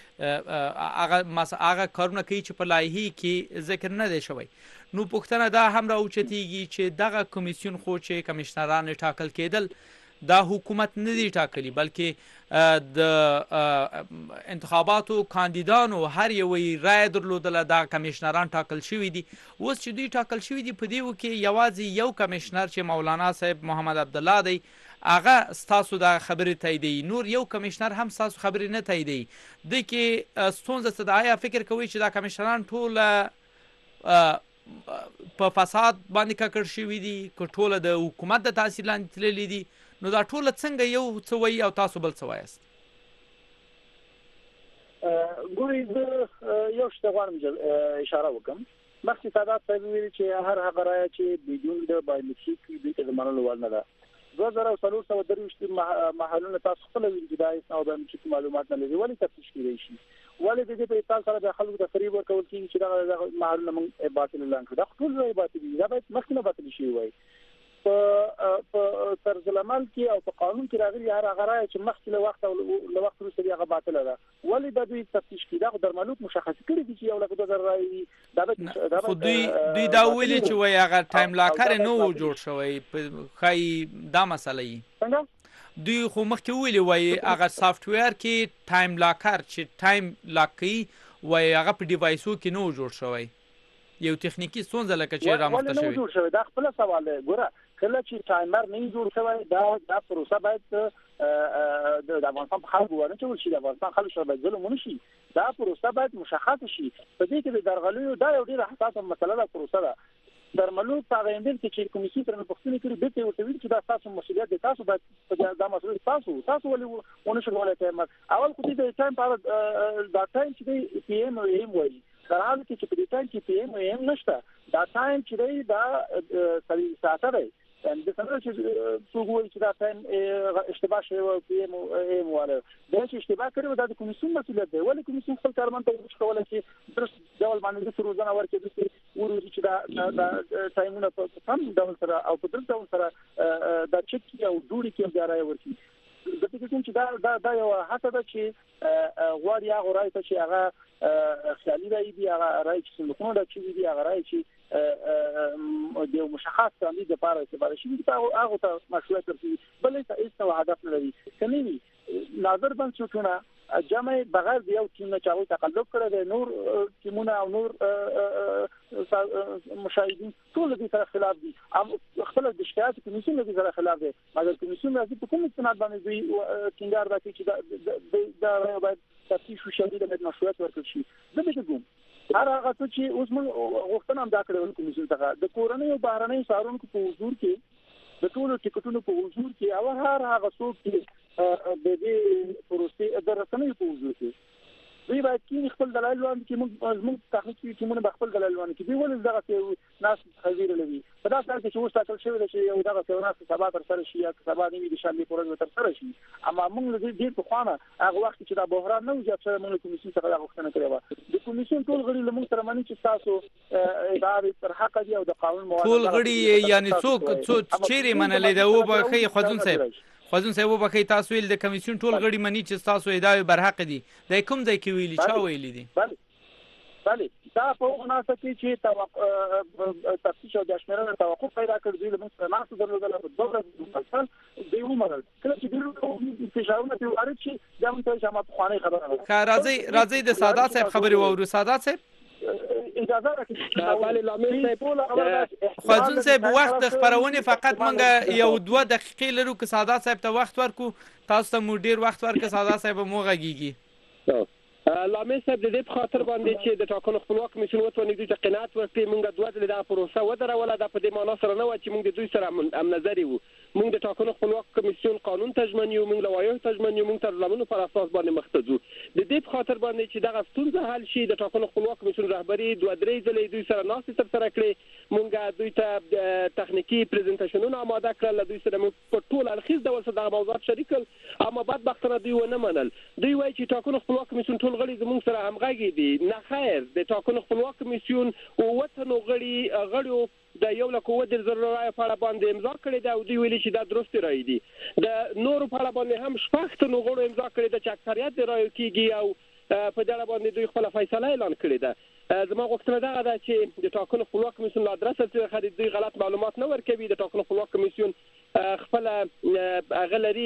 چې هغه کارونه کوي چې په لایحې کې ذکر نه دی شوی. نو پوښتنه دا هم راوچتېږي چې دغه کمیسیون خو چې کمشنران ټاکل کېدل دا حکومت نه دی ټاکلی، بلکې د انتخاباتو کاندیدانو هر یوی رایه درلودله، دا کمیشنران ټاکل شوي دي. اوس چې دوی ټاکل شوي دي، په دې کې یوازې یو کمیشنر چې مولانا صاحب محمد عبدالله دی هغه ستاسو دا خبرې تاییدوي، نور یو کمیشنر هم ستاسو خبرې نه تاییدوي. دې کې ستونزه څه ده؟ آیا فکر کوئ چې دا کمیشنران ټول په فساد باندې ککړ شوي دي، که ټوله د حکومت د تاثیر لاندې تللي دي؟ نو دا ټوله څنګه یو څه وایي او تاسو بل څه وایاست؟ ګورئ، زه یو شی ته غواړم اشاره وکړم. مخکې سادات صاحب ویلي چې هر هغه رایه چې بدون د بایومټریک وي دوی ته د منلو وړ نه ده. 2423 محلونه تاسو خپل ویل چې دا هیڅ او بایومټریک معلومات نه لري. ولې تفتیش کیدای شي؟ ولې د دې په اطلاع سره د خلکو د فریب ورکول کیږي چې دا محلونه موږ باطل اعلان کړو؟ دا ټول رایې باطل دي، دا باید مخکې نه باطل شي وای. په طرز العمل کې او په قانون کې راغلي هر هغه رایه چې مخکې له وخت او له وخت وروسته هغه باطله ده. ولې د دوی تفتیش کیدا خو درملوک مشخص کړی دي چې یو لکه 2000 رایې دا خو دوی دا ویلي چې وای هغه ټایم لاکر نه و جوړ شوی، خای دا مسله یې څنګه دوی خو مخکې ویلي وای هغه سافټویر کې ټایم لاکر چې ټایم لاک کوي وای هغه په ډیوایسو کې نه و جوړ شوی. یو تخنیکی ستونزه لکه چې رامخته شوی. جوړ شوی دا خپل سوال دی. ګوره کله چې ټایمر نه جوړ شوی دا پروسه باید د افغانستان په خلکو ورنه چې د افغانستان خلک شوی باید ظلم ونشي. دا پروسه باید مشخص شي. په دې کې د درغلیو دا یو ډېر حساسه مسله ده. پروسه ده درملوک په غوښتل چې کمیسیون تر پښتني کړي به ته ورته ویل چې دا تاسو مسؤلیت دی، تاسو باید دا مسؤلیت تاسو ولې ونه شو ولې ټایمر اول کوتي د ټایم په دا ټایم چې دی پی ایم او ایم وایي درحال کې چې په دې ټایم کې پی ایم او ایم نشته. دا ټایم چې دی دا سړي ساته دی د څنګه چې څوک وایي چې دا ټایم اشتباه شوی او پی ایم او ایم واره دا چې اشتباه کړو دا د کمیسیون مسؤلیت دی. ولې کمیسیون خپل کارمند ته وښکول چې درست ډول باندې د روزانه ورکې د وروري چې دا ټایمونه په کم ډول سره او په درست ډول سره دا چک او دوړي کې بیا راي ورکړي. د دې چې دا یو هڅه ده چې غواړي هغه راي ته چې هغه خیالي راي دی، هغه راي چې څنګه دا چې دی، هغه راي چې د مشخص کاندید لپاره استفاده شي هغه ته مشروعیت ورکړي. بلې ته هیڅ هدف نه لري. کني ناظر بنسټونه جمع بغیر د یو ټیم نه چاوي تقلب کړی دی، نور ټیمونه او نور مشاهدین ټول دې سره خلاف دي. خپل د شکایت کمیسیون دې سره خلاف دی، مګر کمیسیون راځي په کوم استناد باندې دوی ټینګار راکړي چې دا باید تفتیش وشي، د مشروعیت ورکړي شي. زه به کوم هر هغه چې اوس موږ غوښتنه هم دا کړې کمیسیون څخه د کورنۍ او بهرنۍ سارونکو په حضور کې د ټولو ټیکټونو په حضور کې او هر هغه څوک چې د دې پروسې د رسنیو په حضور کې دوی باید کې خپل دلایل وړاندې کړي. موږ تحقیقي ټیمونه خپل دلایل وړاندې کړي. ولې دغه ناس حاضر لوي په دا سره چې اوس تاسو شوی چې یو دغه ناس سبا تر سره شي یا سبا نیمه د شنبه پورې تر سره شي. اما موږ دې په خوانه هغه وخت چې دا بحران نه وځي چې موږ کمیسیون څخه غوښتنه کړې و. د کمیسیون ټول غړي له موږ سره مانی چې تاسو ادارې تر حق دي او د قانون موافق ټول غړي یعنی څوک چیرې منلې دا و به خې خوځون صاحب وبخې تاسو ویل د کمیسیون ټول غړي مني چې تاسو ادعای برحق دي. د کوم ځای کې ویلي چا ویلي دي؟ بله دا په مناسبت کې چې تفتیش او د شمیرنې توقف پیدا کړ دی له موږ نه درلودل په دوه مثلا دی عمر کله چې ډیرو فشارونه په وارد شي دا موږ ته شمه خواني خبره راځي د سادات صاحب خبري وورو. سادات صاحب اجازه راکړئ. خوځون صاحب وخت خبرونه فقط منګه یو 2 دقیقې لرو که سادات صاحب ته وخت ورکو، تاسو ته مو ډیر وخت ورکړه. سادات صاحب مو غږیږي. لامل صاحب د دې په خاطر باندې چې د ټاکنو خپلواک کمیسیون وتوانید دوی ته قناعت ورکړي موږ دوه ځله دا پروسه ودروله دا په دې معنا سره نه و چې موږ د دوی سره هم نظر وو موږ د ټاکنو خپلواک کمیسیون قانون تضمین یو موږ لوایح تضمین یو موږ تر لمنو پر اساس باندې مختصو د دې په خاطر باندې چې دغه ستونزه حل شي د ټاکنو خپلواک کمیسیون رهبری دوه درې ځله دوی سره ناست تر سره کړي موږ دوی ته تخنیکی پریزنټیشنونه آماده کړل دوی سره موږ په ټول الخیز ډول سره د موضوعات شریک اما بدبختانه دوی ونه منل دوی وایي چې ټاکنو خپلواک کمیسیون ټول غړي زموږ سره همغږي دي نه خیر د ټاکنو خپلواک کمیسیون او وطنو غړیو د یو لک و د زر رای په اړه باندې امضا کړې ده او دوی ویلي چې دا درست رای دي د نورو په اړه باندې هم شپږ تنو غړو امضا کړې ده چې اکثریت د رای کېږي او په دغه باندې دوی خپل فیصله اعلان کړې ده زما غوښتنه دا ده چې د ټاکنو خپلواک کمیسیون له ادرسه څخه دوی غلط معلومات نه ورکوي د ټاکنو خپلواک کمیسیون خپل غلري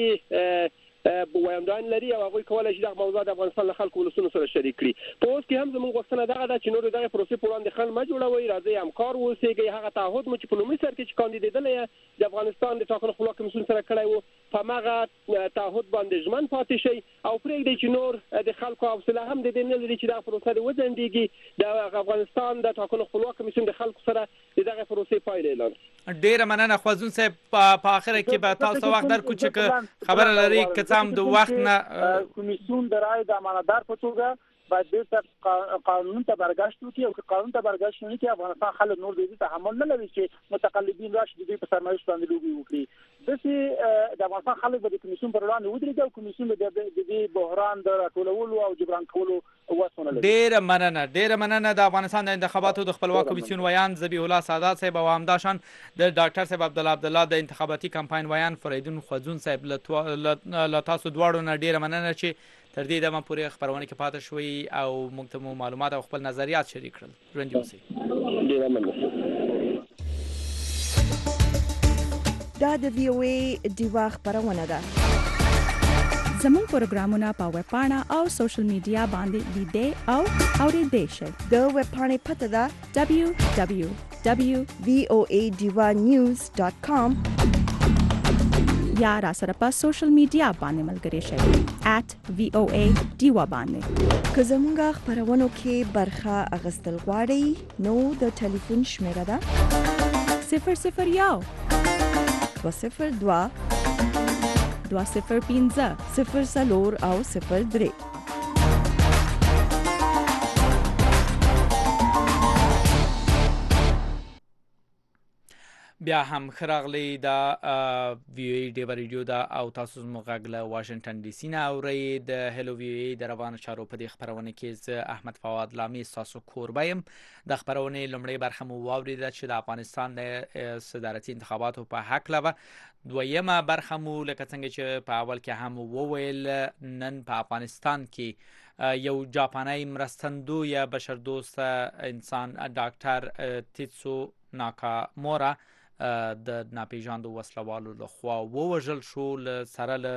وایندان لري او هغه کولای شي د موضوع د افغانستان له خلکو ولسونو سره شریک کړي په اوس کې هم زموږ غوښتنه ده چې نور دغه پروسې په وړاندې خل ما جوړوي راځي همکار اوسېږي هغه تعهد مو چې په لومړي سر کې چې کاندیدېدل د افغانستان د ټاکنو خپلواک کمیسیون سره کړی وو په هغه تعهد باندې ژمن پاتې شي او پرېږدي چې نور د خلکو حوصله هم د دې نه لري چې دا پروسه وځنډېږي د افغانستان د ټاکنو خپلواک کمیسیون د خلکو سره دغه پروسې پایله اعلان ډیره مننه خوازون صاحب په اخر کې به تاسو وخت در کوچ خبر لري کتام د وخت نه کمیسیون د رای د امانتدار په توګه باید د قانون ته برګشت وکړي او قانون ته برګشت نه کړي افغانستان خلک نور دې تحمل نه لري چې متقلبین راشي د په سرمایش باندې لوبي وکړي د افغانستان خلک به د کمیسیون پر وړاندې ودرېږي او کمیسیون د دې بحران د راټولولو او جبران کولو وسونه لري ډیره مننه د افغانستان د انتخاباتو د خپلواک کمیسیون ویان ذبیح الله سادات صاحب او همداشان د ډاکټر صاحب عبدالله د انتخاباتي کمپاین ویان فریدون خوازون صاحب له تاسو دواړو نه ډیره مننه چې تر دې دمه پورې خبرونه کې پاتې شوي او موږ ته معلومات او خپل نظریات شریک کړل ژوندي اوسئ ډیره مننه دا د وی او ای دیوا خبرونه ده زموږ پروګرامونه په ویب پاڼه او سوشل میډیا باندې لیدئ او اورئ شئ د ویب پاڼې پته ده www.voadivanews.com یا را سره په سوشل میډیا باندې ملګري شئ @voa diva باندې که زموږ خبرونو کې برخه اخیستل غواړئ نو د ټلیفون شمیره ده 001 202 205 04 او 03 بیا هم خراغلی دا وی او ای ډیوا ریډیو دا او تاسو زموږ غږ له واشنگټن ډي سي نه اورئ د هلو وی او ای د روانو چارو په دې خبرونه کې زه احمد فواد لامي تاسو کوربه یم د خبرونې لومړی برخه مو واوریده چې د افغانستان د صدارتي انتخاباتو په حق لوه دویمه برخه مو لکه څنګه چې په اول کې هم وویل نن په افغانستان کې یو جاپانی مرستندو یا بشردوست انسان ډاکټر تیتسو ناکامورا د ناپیژاندو وسلوالو لخوا ووژل شو سره له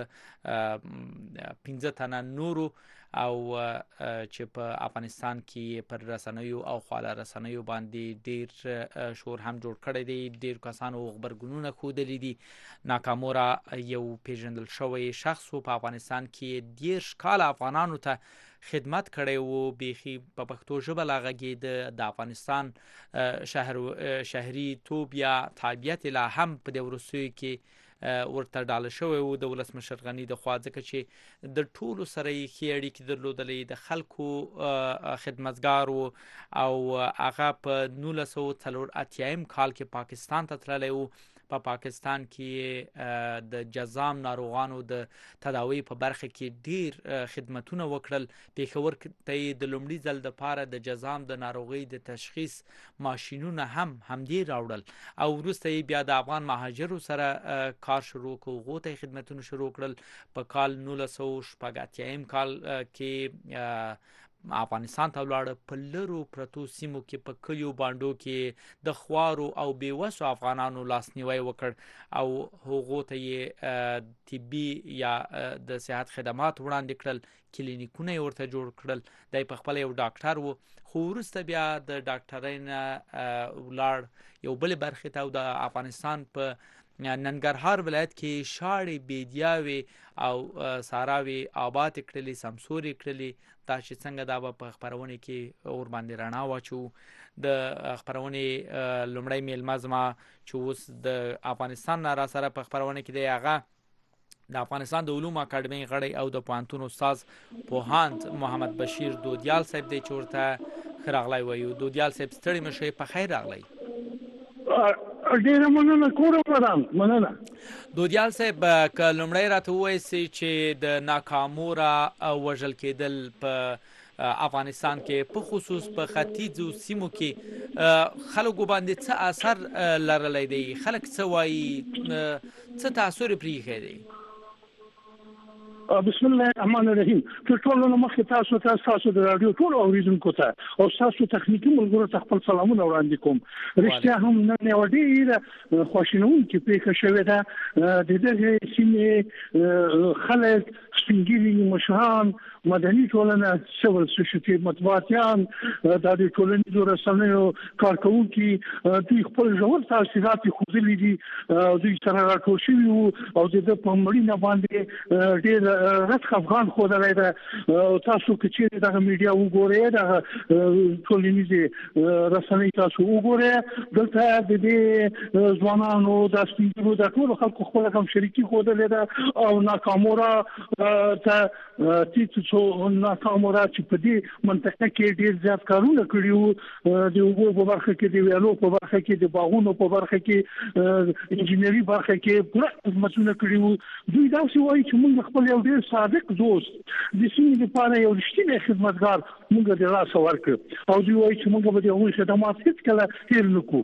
15 تنه نورو او چې په افغانستان کې پر رسنیو او خواله رسنیو باندې ډیر شور هم جوړ کړی دی ډیر کسانو خبرګونونه ښودلي دي ناکامورا یو پیژندل شوی شخص په افغانستان کې 10 کال افغانانو ته خدمت کړی وو بیخي په پښتو ژبه لاغږید د افغانستان شهري توب یا تابعیت لا هم په د ورسوي کې ورته ډاله شوی وو د ولسمشر غنی د خوا ځکه چې د ټولو سره یې ښې اړیکې درلودلې د خلکو خدمتګار وو او هغه په 1984 کال کې پاکستان ته تللی وو په پاکستان کې د جزام ناروغانو د تداوی په برخه کې ډیر خدمتونه وکړل پیښور ته د لومړي ځل د پاره د جزام د ناروغي د تشخیص ماشينونه هم دې راوړل او وروسته بیا د افغان مهاجرو سره کار شروع کو غوته خدمتونه شروع کړل په کال 1980 کال کې افغانستان ته ولاړ په لرو پرتو سیمو کې په کلیو باندو کې د خوارو او بیوسو افغانانو لاسنیوي وکړ او هغه ته طبي یا د صحت خدمات وړاندې کړل کلینیکونه ورته جوړ کړل دای په خپل یو ډاکټر وو خو وروسته بیا د ډاکټرین ولاړ یو بل برخه ته د افغانستان په ننګرهار ولایت کې شاړې بیدیاوي او ساراوي آباد کړلې سمسوري کړلې دا چې څنګه دا په خبرونه کې اور باندې رڼا واچو د خبرونه لومړی میلمه زما چې اوس د افغانستان را سره په خبرونه کې دی هغه د افغانستان د علومو اکاډمۍ غړی او د پوهنتون استاد پوهاند محمد بشیر دودیال صاحب دی چې ورته ښه راغلی وایو. دودیال صاحب ستړي مه شئ، په خیر راغلی. ډیره مننه کوم مننه. دودیال صاحب که لومړی راته ووایسئ چې د ناکامو را وژل کېدل په افغانستان کې په خصوص په ختیځو سیمو کې خلکو باندې څه اثر لرلی دی؟ خلک څه وایي؟ څه تاثر یې پرېښی دی؟ بسم الله الرحمن الرحیم. ټول نو مخکې تاسو د رادیو ټول اوریدونکو ته او تاسو تخنیکی ملګرو ته خپل سلامونه وړاندې کوم. رښتیا هم نن یو ډېره خواشینونکې پېښه شوې ده. د دغې سیمې خلک، سپین ږیري مشران، مدني ټولنه، سیول سوسایټي، مطبوعاتیان، د ټولنیزو رسنیو کارکوونکي، دوی خپل ژور تاثیرات ښودلي دي. دوی سره راټول شوي وو او د ده په مړینه باندې ډېر رد خفګان ښودلی ده. تاسو که چېرې دغه میډیا وګورئ، دغه ټولنیزې رسنۍ تاسو وګورئ، دلته د دې ځوانانو، د سپین ږیرو، د ټولو خلکو خپله همشریکي ښودلې ده او ناکاموره ته څو ناکاموره چې په دې منطقه کې ډېر زیات کارونه کړي وو، د اوبو په برخه کې، د ویالو په برخه کې، د باغونو په برخه کې، انجینري برخه کې پوره خدمتونه کړي وو. دوی داسې وایي چې موږ خپل یو ډېر صادق دوست د سیمې لپاره یو رښتینی خدمتګار موږ د لاسه ورکړ او دوی وایي چې موږ به د هغوی خدمات هېڅکله هېر نه کړو.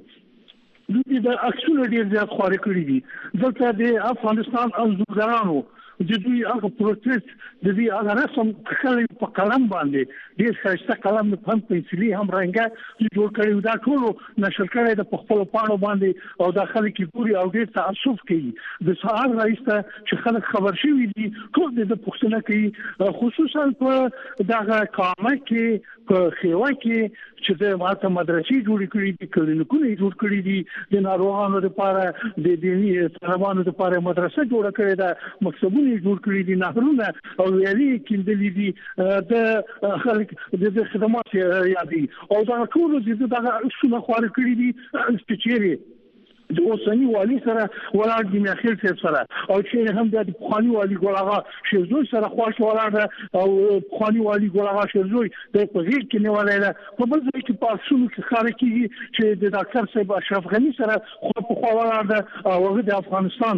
دوی د عکسونه ډېر زیات خواره کړي دي. دلته د افغانستان انځورګرانو د دوی هغه پروسس، د دوی هغه رسم کښلی په قلم باندې، ډېر ښایسته قلم، هم پنسلي هم رنګه جوړ کړی و. دا ټولو نشر کړی ده په خپلو پاڼو باندې او دا خلک یې ګوري او ډېر تعصب کوي. د سهار راهیسته چې خلک خبر شوي دي ټول د ده پوښتنه کوي، خصوصا په دغه کامه کې، په خیوه کې چې د ماته مدرسې جوړې کړي دي، کلینیکونه یې جوړ کړي دي، د ناروغانو لپاره، د دیني طالبانو لپاره مدرسه جوړه کړې ده، مکتبونه یې جوړ کړي دي، نهرونه او ویالې یې کیندلي دي، د خلک د خدمات یادي او دا ټول دغه عکسونه خواره کړي دي چې چیرې د اوسني والي سره ولاړ دي، میاخیل صاحب سره، او چې هم د پخواني والي ګل اغا شیرزوی سره خواش ولاړ ده او پخواني والي ګل اغا شیرزوی د په غیر کې نیولای ده. په بل ځای کې په اصولو کې ښکاره کېږي چې د ډاکټر صاحب اشرف غني سره خوا په خوا ولاړ ده او هغه د افغانستان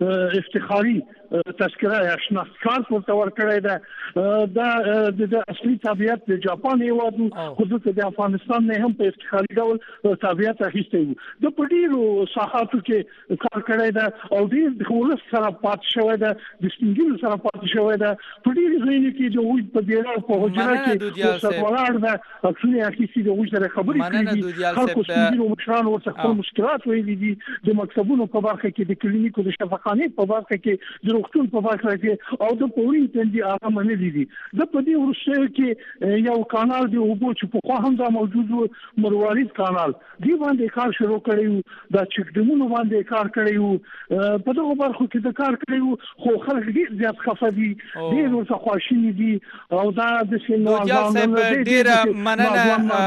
افتخاري تذکره یا شناخت کارت ورته ورکړی ده. دا د اصلي تابعیت د جاپان هېواد و، خو دلته د افغانستان نه هم په افتخاري ډول تابعیت اخیستی و. د په ډېرو ساحاتو کې کار کړی ده او ډېر د ولس سره پاتې شوی ده، د سپین ږیرو سره پاتې شوی ده. په ډېرو ځایونو کې د هغوی په دېره او په حجره کې ورسره ولاړ ده، عکسونه یې اخیستي، د هغوی سره خبرې کړي دي. خلکو سپین ږیرو مشرانو ورته خپل مشکلات ویلي دي، د مکتبونو په برخه کې، د کلینیکو، د شفاخانې په برخه کې، د روغتون په برخه کې او د پوري تندي هغه منلي دي. د په دې وروستیو کې یو کانال د اوبو چې پخوا هم دا موجود و، مروارید کانال، دې باندې کار شروع کړی و، دا چکډمونو باندې کار کړی و، په دغو برخو کې د کار کړی و، خو خلک ډېر زیات خفه دي، ډېر ورته خواشیني دي او دا داسې دودیال صاحب ډېره مننه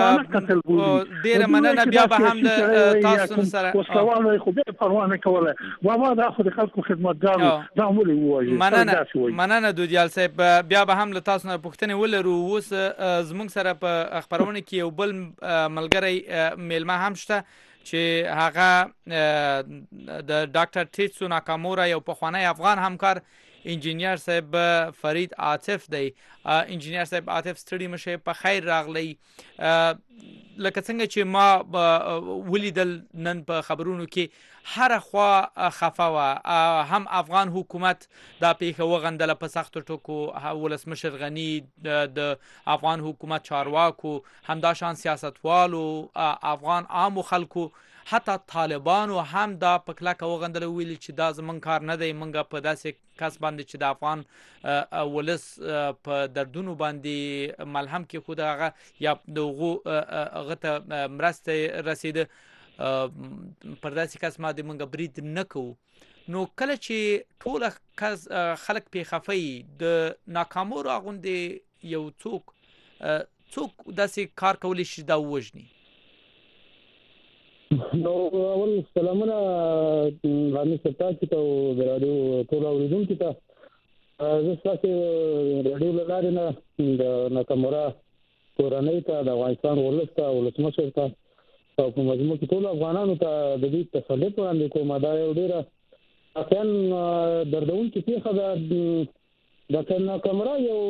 بیا به هم د تاسو سره وسلواله خو به پروا نه کوله. بابا دا خو د خلکو خدمتګار دا ولې وایي. مننه دودیال صاحب، بیا به هم له تاسو نه پوښتنې ولرو. اوس زموږ سره په خپرونه کې یو بل ملګری میلمه هم شته چې هغه د ډاکټر ټیټسو ناکامورا یو پخوانی افغان همکار انجینیر صاحب فرید عاطف دی. انجینیر صاحب عاطف ستړي مشه، په خیر راغلی. لکه څنګه چې ما ولیدل نن په خبرونو کې هر خوا خفه وه، هم افغان حکومت دا پیښه وغندله په سختو ټکو، ولسمشر غني، د افغان حکومت چارواکو، همداشان سیاستوالو، افغان عامو خلکو، حتی طالبانو هم دا په کلکه وغندله، ویلي چې دا زموږ کار نه دی، موږ په داسې کس باندې چې د افغان ولس په دردونو باندې ملهم کې خود هغه یا د هغه ته مرسته رسیده. پر داسې کس ما د منګه برید نه کوو نو کله چې ټول خلک په خفي د ناکامو راغوندې یو څوک داسې کار کولی شي دا وژني نو اول سلامونه رامي ستاسو ته د رادیو ټول اوریدونکو ته زه تاسو رادیو لاره نه د ناکامورا کورنۍ ته د افغانستان ولسمشر ته او په مجموع کې ټول افغانانو ته د دې تسلیت وړاندې کوم دا یو ډیره اصل دردونکې پیښه ده د ناکامورا یو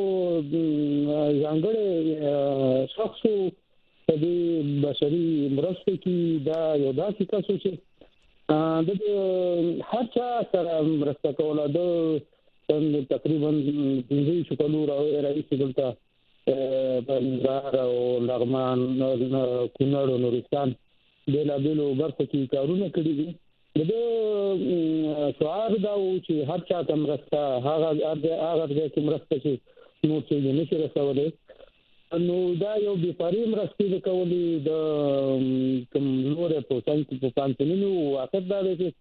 ځانګړی شخص په دې بشري مرستو کې دا یو داسې کس چې د هر چا سره مرسته کوله د تقریبا 15 کلونو راهیسې دلته بنزار او لغمان کونړ او نورستان بېلابېلو برخو کې کارونه کړي دي د شعار دا و چې هر چا ته مرسته هغه ځای کې مرسته چې نور څه نه شي رسولی نو دا یو بېپاري مرستې د کولې د کوم لورې په پوهنتونونو واقع دا دی چې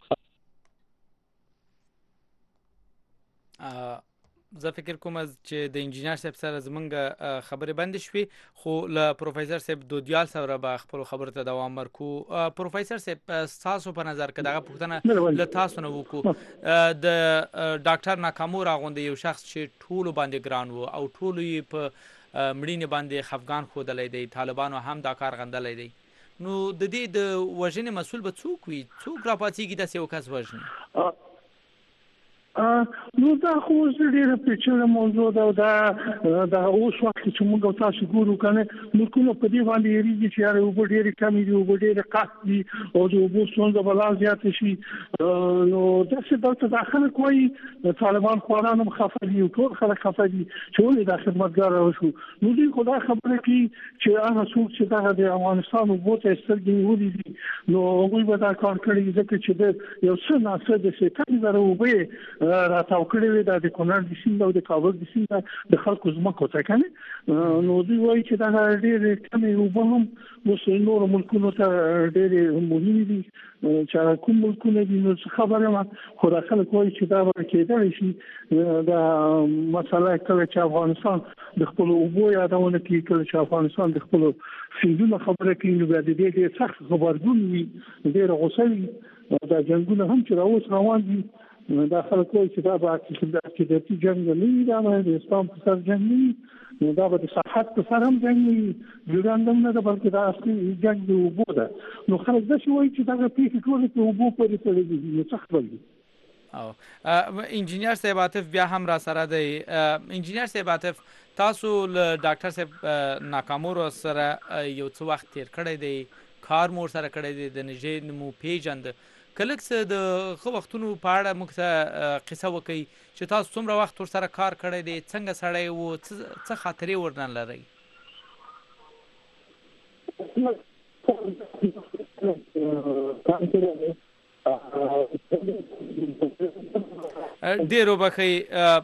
زه فکر کوم چې د انجینر صاحب سره زمونږ خبرې بند شوې خو له پروفیسور صاحب دودیال سره به خپل خبرو ته دوام ورکو پروفیسور صاحب تاسو په نظر کې دغه پوښتنه له تاسو نه وکړو د ډاکټر ناکامو راغونډې یو شخص چې ټولو باندې ګران وو او ټولو یې په مړینې باندې خفګان ښودلی دی طالبانو هم دا کار غندلی دی نو د دې د وژنې مسؤل به څوک وي څوک راپاڅېږي داسې یو کس وژني نو دا خو ډېره پیچلې موضوع ده او دا اوس وخت چې موږ تاسو ګورو کنه ملکونه په دې باندې یریږي چې یاره اوبه ډېرې کمې دي اوبه ډېرې قحط دي او د اوبو ستونزه به لا زیاته شي نو داسې دلته دا خلک وایي طالبان خواران هم خفه دي او ټول خلک خفه دي چې ولې دا خدمتګار وشو نو دوی خو دا خبره کوي چې هغه څوک چې دغه د افغانستان اوبو ته سترګې نیولې دي نو هغوی به دا کار کړی ځکه چې د یو څه ناڅه د شیطان زره اوبه راتاو کړی وي د کونړ د سیند او د کابل د سیند د خلکو ځمکو ته کنه نو دوی وایي چې دا ډېرې کمې اوبه هم اوس نورو ملکونو ته ډېرې مهمې دي چې کوم ملکونه دي نو خبره ما خو دا خلک وایي چې دا به کېدلی شي دا مسله کله چې افغانستان د خپلو اوبو یادونه کوي کله چې افغانستان د خپلو سیندونو خبره کوي نو بیا د دې ډېر سخت غبرګون وي ډېره غوسه وي دا جنګونه هم چې اوس روان دي دا خلک وایي چې دا به عقیدتي جنګ نه وي دا به د اسلام په سر جنګ نه وي دا به د صحت په سر هم جنګ نه وي جوړان هم نه ده بلکې دا اصلي جنګ د اوبو ده نو خلک داسې وایي چې دغه پیښې ټولې په اوبو پورې تړلې دي نو سخت به وي انجینر صاحب عاطف بیا هم را سره دی انجینر صاحب عاطف تاسو له ډاکټر صاحب ناکامو سره یو څه وخت تیر کړی دی کار مو سره کړی دی د نږدې مو پیژند کله چې د خو وختونو په اړه موږ ته قصه وکړي چې تاسو څومره وخت ورسره کار کړی دی څنګه سړی و څه خاطرې ورنه لرئ ډېر وبخئ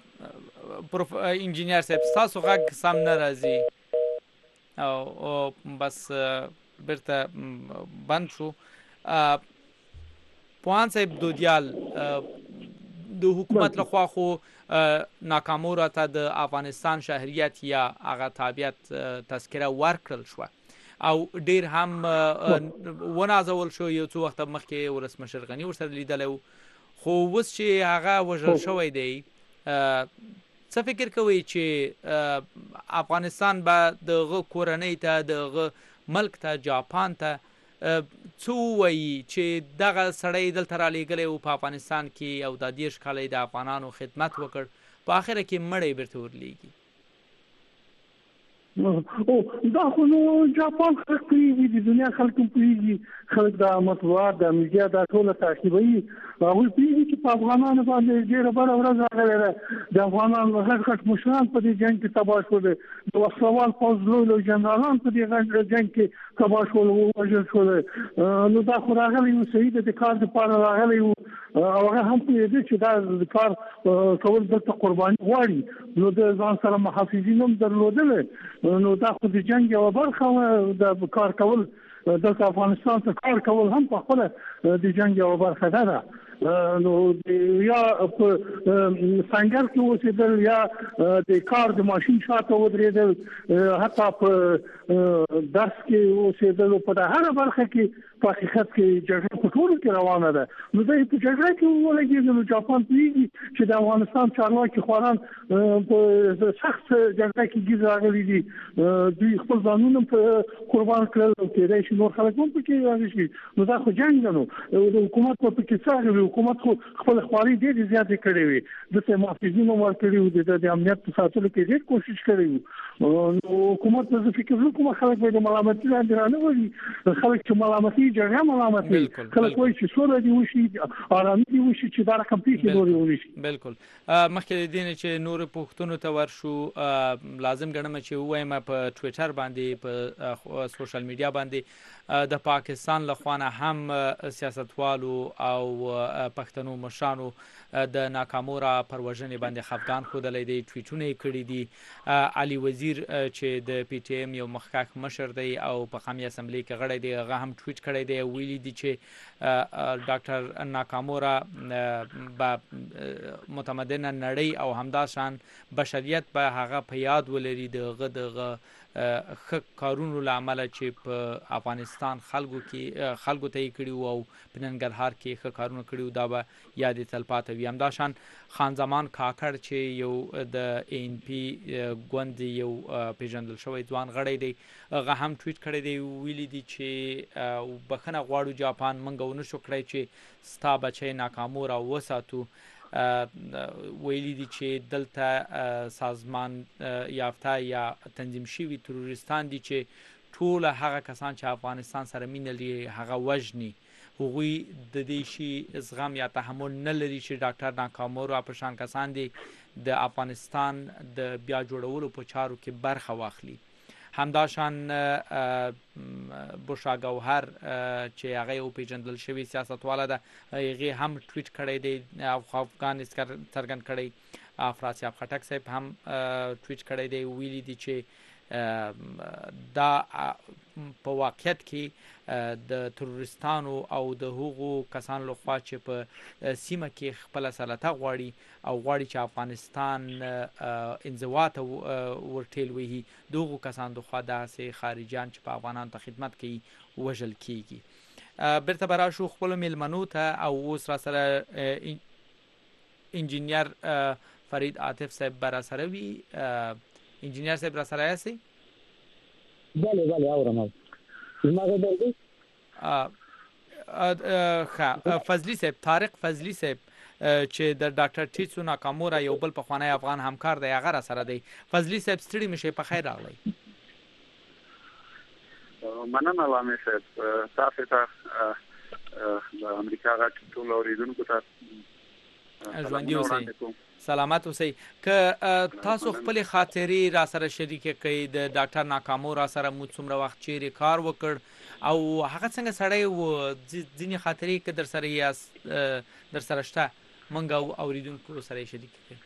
انجینر صاحب ستاسو غږ سم نه راځي او بس بیرته بند شو پوهان صاحب دودیال د حکومت لخوا خو ناکامو راته د افغانستان شهریت یا هغه تابعیت تذکره ورکړل شوه او ډیر هم ونازول شو یو څو وخت مخکې ولسمشر غني ورسره لیدلی خو اوس چې هغه وژل شوی دی څه فکر کوئ چې افغانستان به دغه کورنۍ ته دغه ملک ته جاپان ته څه وایي چې دغه سړی دلته رالیږلی و په افغانستان کې او دا 10 کاله د افغانانو خدمت وکړ په اخره کې مړی بیرته ورلیږي دا خو نو جاپان خلک پوهېږي د دنیا خلک هم پوهېږي خلک د مطبوعات د میډیا دا ټوله تعقیبوي هغوی پوهېږي چې په افغانانو باندې ډېره بده ورځ راغلې ده د افغانانو غټ غټ مشران په دې جنګ کې تباه شول د وسلوال پوځ لوی جنرالان په دې غټ جنګ کې تباه شول ووژل شول نو دا خو راغلی و صحیح د کار دپاره راغلی و او هغه هم پوهېده چې دا کار کول دلته قرباني غواړي نو د ځان سره محافظین هم درلودل نو دا خو د جنګ یوه برخه وه د کار کول دلته افغانستان ته کار کول هم په خپل د جنگ یو برخه ده. نو یا په څنګه کې اوسېدل یا د کار د ماشين شاته ودرېدل حتی په درس کې اوسېدل په هر برخه کې په حقیقت کې جګړه په ټول کې روانه ده. نو د په جګړه کې ولګي نو جاپان پیږي چې د افغانستان چارواکي خوران په سخت جګړه کې ګیزاغلي دي. دوی خپل ځانونه په قربان کړل او کېدای شي نور خلک هم پکې راغلي. نو دا خو جنگ نه نو حکومت په کې څنګه حکومت خو خپل خواري ډېر زیات کړی وي د محافظینو ورکړي د امنیت په ساتلو کې ډېر کوشش کړی نو حکومت په فکر وکړو خلک به د ملامتۍ لاندې رانه وي خلک چې ملامتۍ جګړه ملامتۍ خلک وایي چې سوله دی وشي آرامي دی وشي چې دا رقم پیښې نورې ونشي. بالکل مخکې د دې چې نور پوښتنو ته ورشو لازم ګڼم چې وایم په ټوئیټر باندې په سوشل میډیا باندې د پاکستان لخوانه هم سیاستوالو او پښتنو مشرانو د ناکامورا پروژنې باندې خفقان خودلې دي ټویټونه کړي دي. علي وزیر چې د پی ټی ایم یو مخکښ مشر دی او په قومي اسمبلی کې غړی دی هغه هم ټویټ کړی دی ویلي دي چې ډاکټر ناکامورا با متمدن نړۍ او همداشان بشریت به هغه په یاد ولري دغه خ کارونو لامل چې په افغانستان خلکو ته کړي او په ننګرهار کې خ کارونه کړي دا به یاد تلپاتې وي. همداشان خان زمان کاکړ چې یو د ان پی ګوند یو پیژندل شوی ځوان غړی دی هغه هم ټویټ کړی دی ویلي دي چې بخنه غواړو جاپان منګو نشو کړی چې ستا بچی ناکامورا وساتو. ویلي دي چې دلته سازمان یافته یا تنظیم شوي تروریستان دي چې ټول هغه کسان چې افغانستان سره مینه لري هغه وژني هغوی د دې شي زغم یا تحمل نه لري چې ډاکټر ناکامورا په شان کسان دي د افغانستان د بیا جوړولو په چارو کې برخه واخلي. همداشان بوشا گوهر چې هغه یو پیژندل شوی سیاستواله ده هغه هم ټویټ کړی دی او افغان څرګند کړی. افراسیاب خټک صاحب هم ټویټ کړی دی ویلي دي چې دا په واقعیت کې د تروریستانو او د هغو کسانو لخوا چې په سیمه کې خپل سلطه غواړي او غواړي چې افغانستان انزوا ته ورټیل وهي دغه کسان لخوا داسې خارجيان چې په افغانانو ته خدمت کوي وژل کیږي. برته براشو خپل میلمنو ته او اوس را سره انجینیر فرید عاطف صاحب برا سره وی. انجینیر صاحب را سره یاسی؟ بله اورم. زماغه درګي فضلی صاحب طارق فضلی صاحب چې د ډاکټر ټیټسو ناکامورا یو بل پخوانی افغان همکار دی هغه سره دی. فضلی صاحب ستړي مشه په خیر راغلی. مننه لامه صاحب تاسو ته د امریکا غټ ټول اوریدونکو ته ژوندي اوسئ سلامت اوسئ. که تاسو خپل خاطرې را سره شریک کړئ د ډاکټر ناکامورا سره مو څومره وخت چیرې کار وکړ او هغه څنګه سړی و ځینې خاطرې که در سره یاست در سره شته موږ اوریدونکو سره شریک کړئ.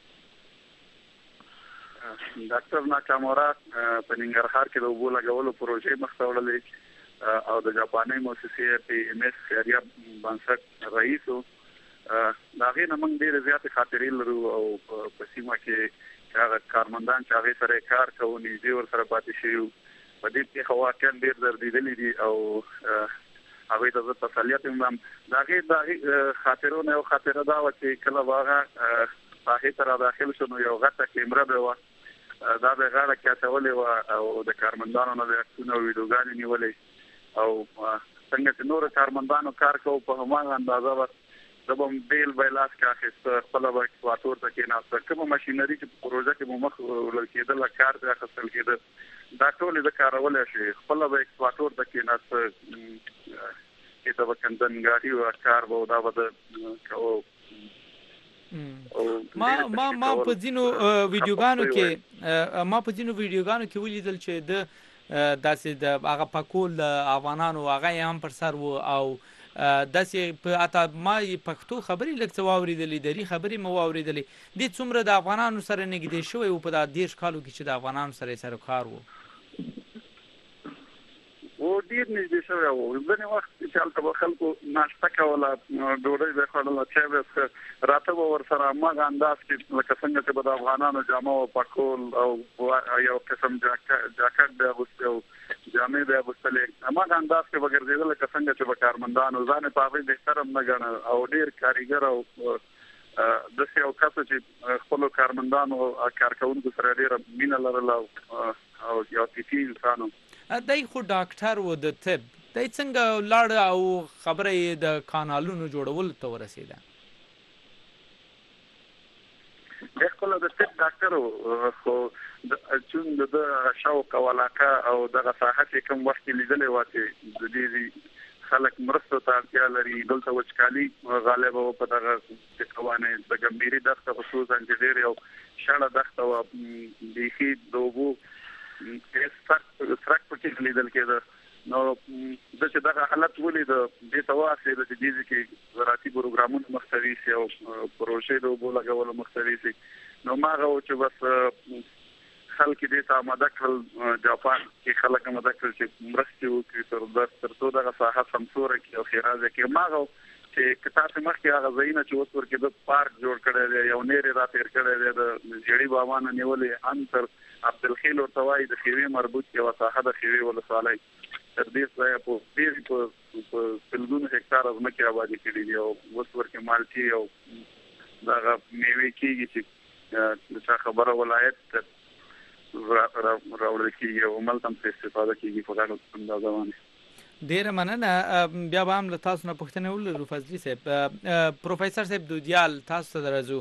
ډاکټر ناکامورا په ننګرهار کې د اوبو لګولو پروژې مخ ته وړلې او د جاپاني مؤسسې پی ام اس خیریه بنسټ رئیس و. دا غي نه موږ ډېر زیات خاطرې لرو او په سیمه کې هغه کارمندان چې هغه سره کار کوي نږدې ور سره پاتې شي په دې کې خواکن ډېر دردېدلې دي او هغه د تسلیت هم دا غي خاطرونه او خاطره دا و چې کله واغه په هیڅ را داخل شنو یو غټه کیمره به دا به غاړه کېټولې او د کارمندانو نه د اکسونو ویډیوګانې نیولې او څنګه چې نور کارمندانو کار کوي په هماغه اندازه دبم بیل بایلاس کا خست خپل وکټور ته کې نه کوم ماشينري چې پروژه کې مخ ولکېدل کار د خپل کېده دا ټول د کارول شي خپل وکټور ته کې نه چې دا وکندن غاډي او کار وو دا ود او ما په ځینو ویډیوګانو کې ولیدل چې د داسې د هغه پکول افغانانو هغه هم پر سر وو او داسې په اته ما پښتو خبرې لکه واوریدلې دري خبرې مو واوریدلې د څومره د افغانانو سره نږدې شوی او په د 10 کالو کې چې د افغانانو سره کار وو او ډیر نږدې شوی و. ځینې وخت چې هلته خلکو ناشته کوله، ډوډۍ به خوړله، چای به راته به ورسره هماغه انداز کې لکه څنګه چې به د افغانانو جامه و پکول او یو قسم جاکټ به اغوستی او جامې به اغوستلې، هماغه انداز کې به ګرځېدل لکه څنګه چې به کارمندانو ځان یې په هغوی بهتر هم نه ګڼه او ډېر کارګر او داسې یو کس چې خپلو کارمندانو کارکوونکو سره ډېره مینه لرله او یو عاطفي انسان و. دی خو ډاکټر و د طب، دی څنګه لاړ او خبره یې د کانالونو جوړولو ته ورسېده؟ دی خپله د طب ډاکټر و، خو چون د شوق او علاقه او دغه ساحه چې کوم وخت کې لیدلې وه چې د دې خلک مرستو ته اړتیا لري، دلته وچکالي غالبه وه په دغه قوانې د ګمبیري دښته خصوصا چې ډېر یو شړه دښته وه، بیخي د اوبو سرک پکې لیدل کېده. نو زه چې دغه حالت ولیده دې ته واخېده چې دې کې زراعتي پروګرامونه مختوي شي او پروژې د اوبو لګولو مختوي شي. نو ما هغه و چې بس خلک دې ته آماده کړل، جاپان کې خلک آماده کړل چې مرستې وکړي تر څو دغه ساحه سمسوره کړي او ښېرازه کړي. ما هغه چې که تاسې مخکې هغه ځایونه چې اوس ورکې د پارک جوړ کړی دی، یو نیر یې راتېر کړی دی، د ژړي بابا نه نیولې انتر عبدالخیل ورته وایي، د خیوې مربوط یوه ساحه د خیوې ولسوالۍ تر دې ځایه په ډېرې په سلګونو هکتاره ځمکې آبادي کړي دي او اوس ورکې مالټې او دغه میوې کېږي چې د چا خبره ولایت راوړل کېږي او هملته هم استفاده کېږي په غټه اندازه باندې. ډیره مننه. بیا به هم له تاسو نه پوښتنه ولرو فضلي صاحب. پروفیسر صاحب دودیال، تاسو ته درځو.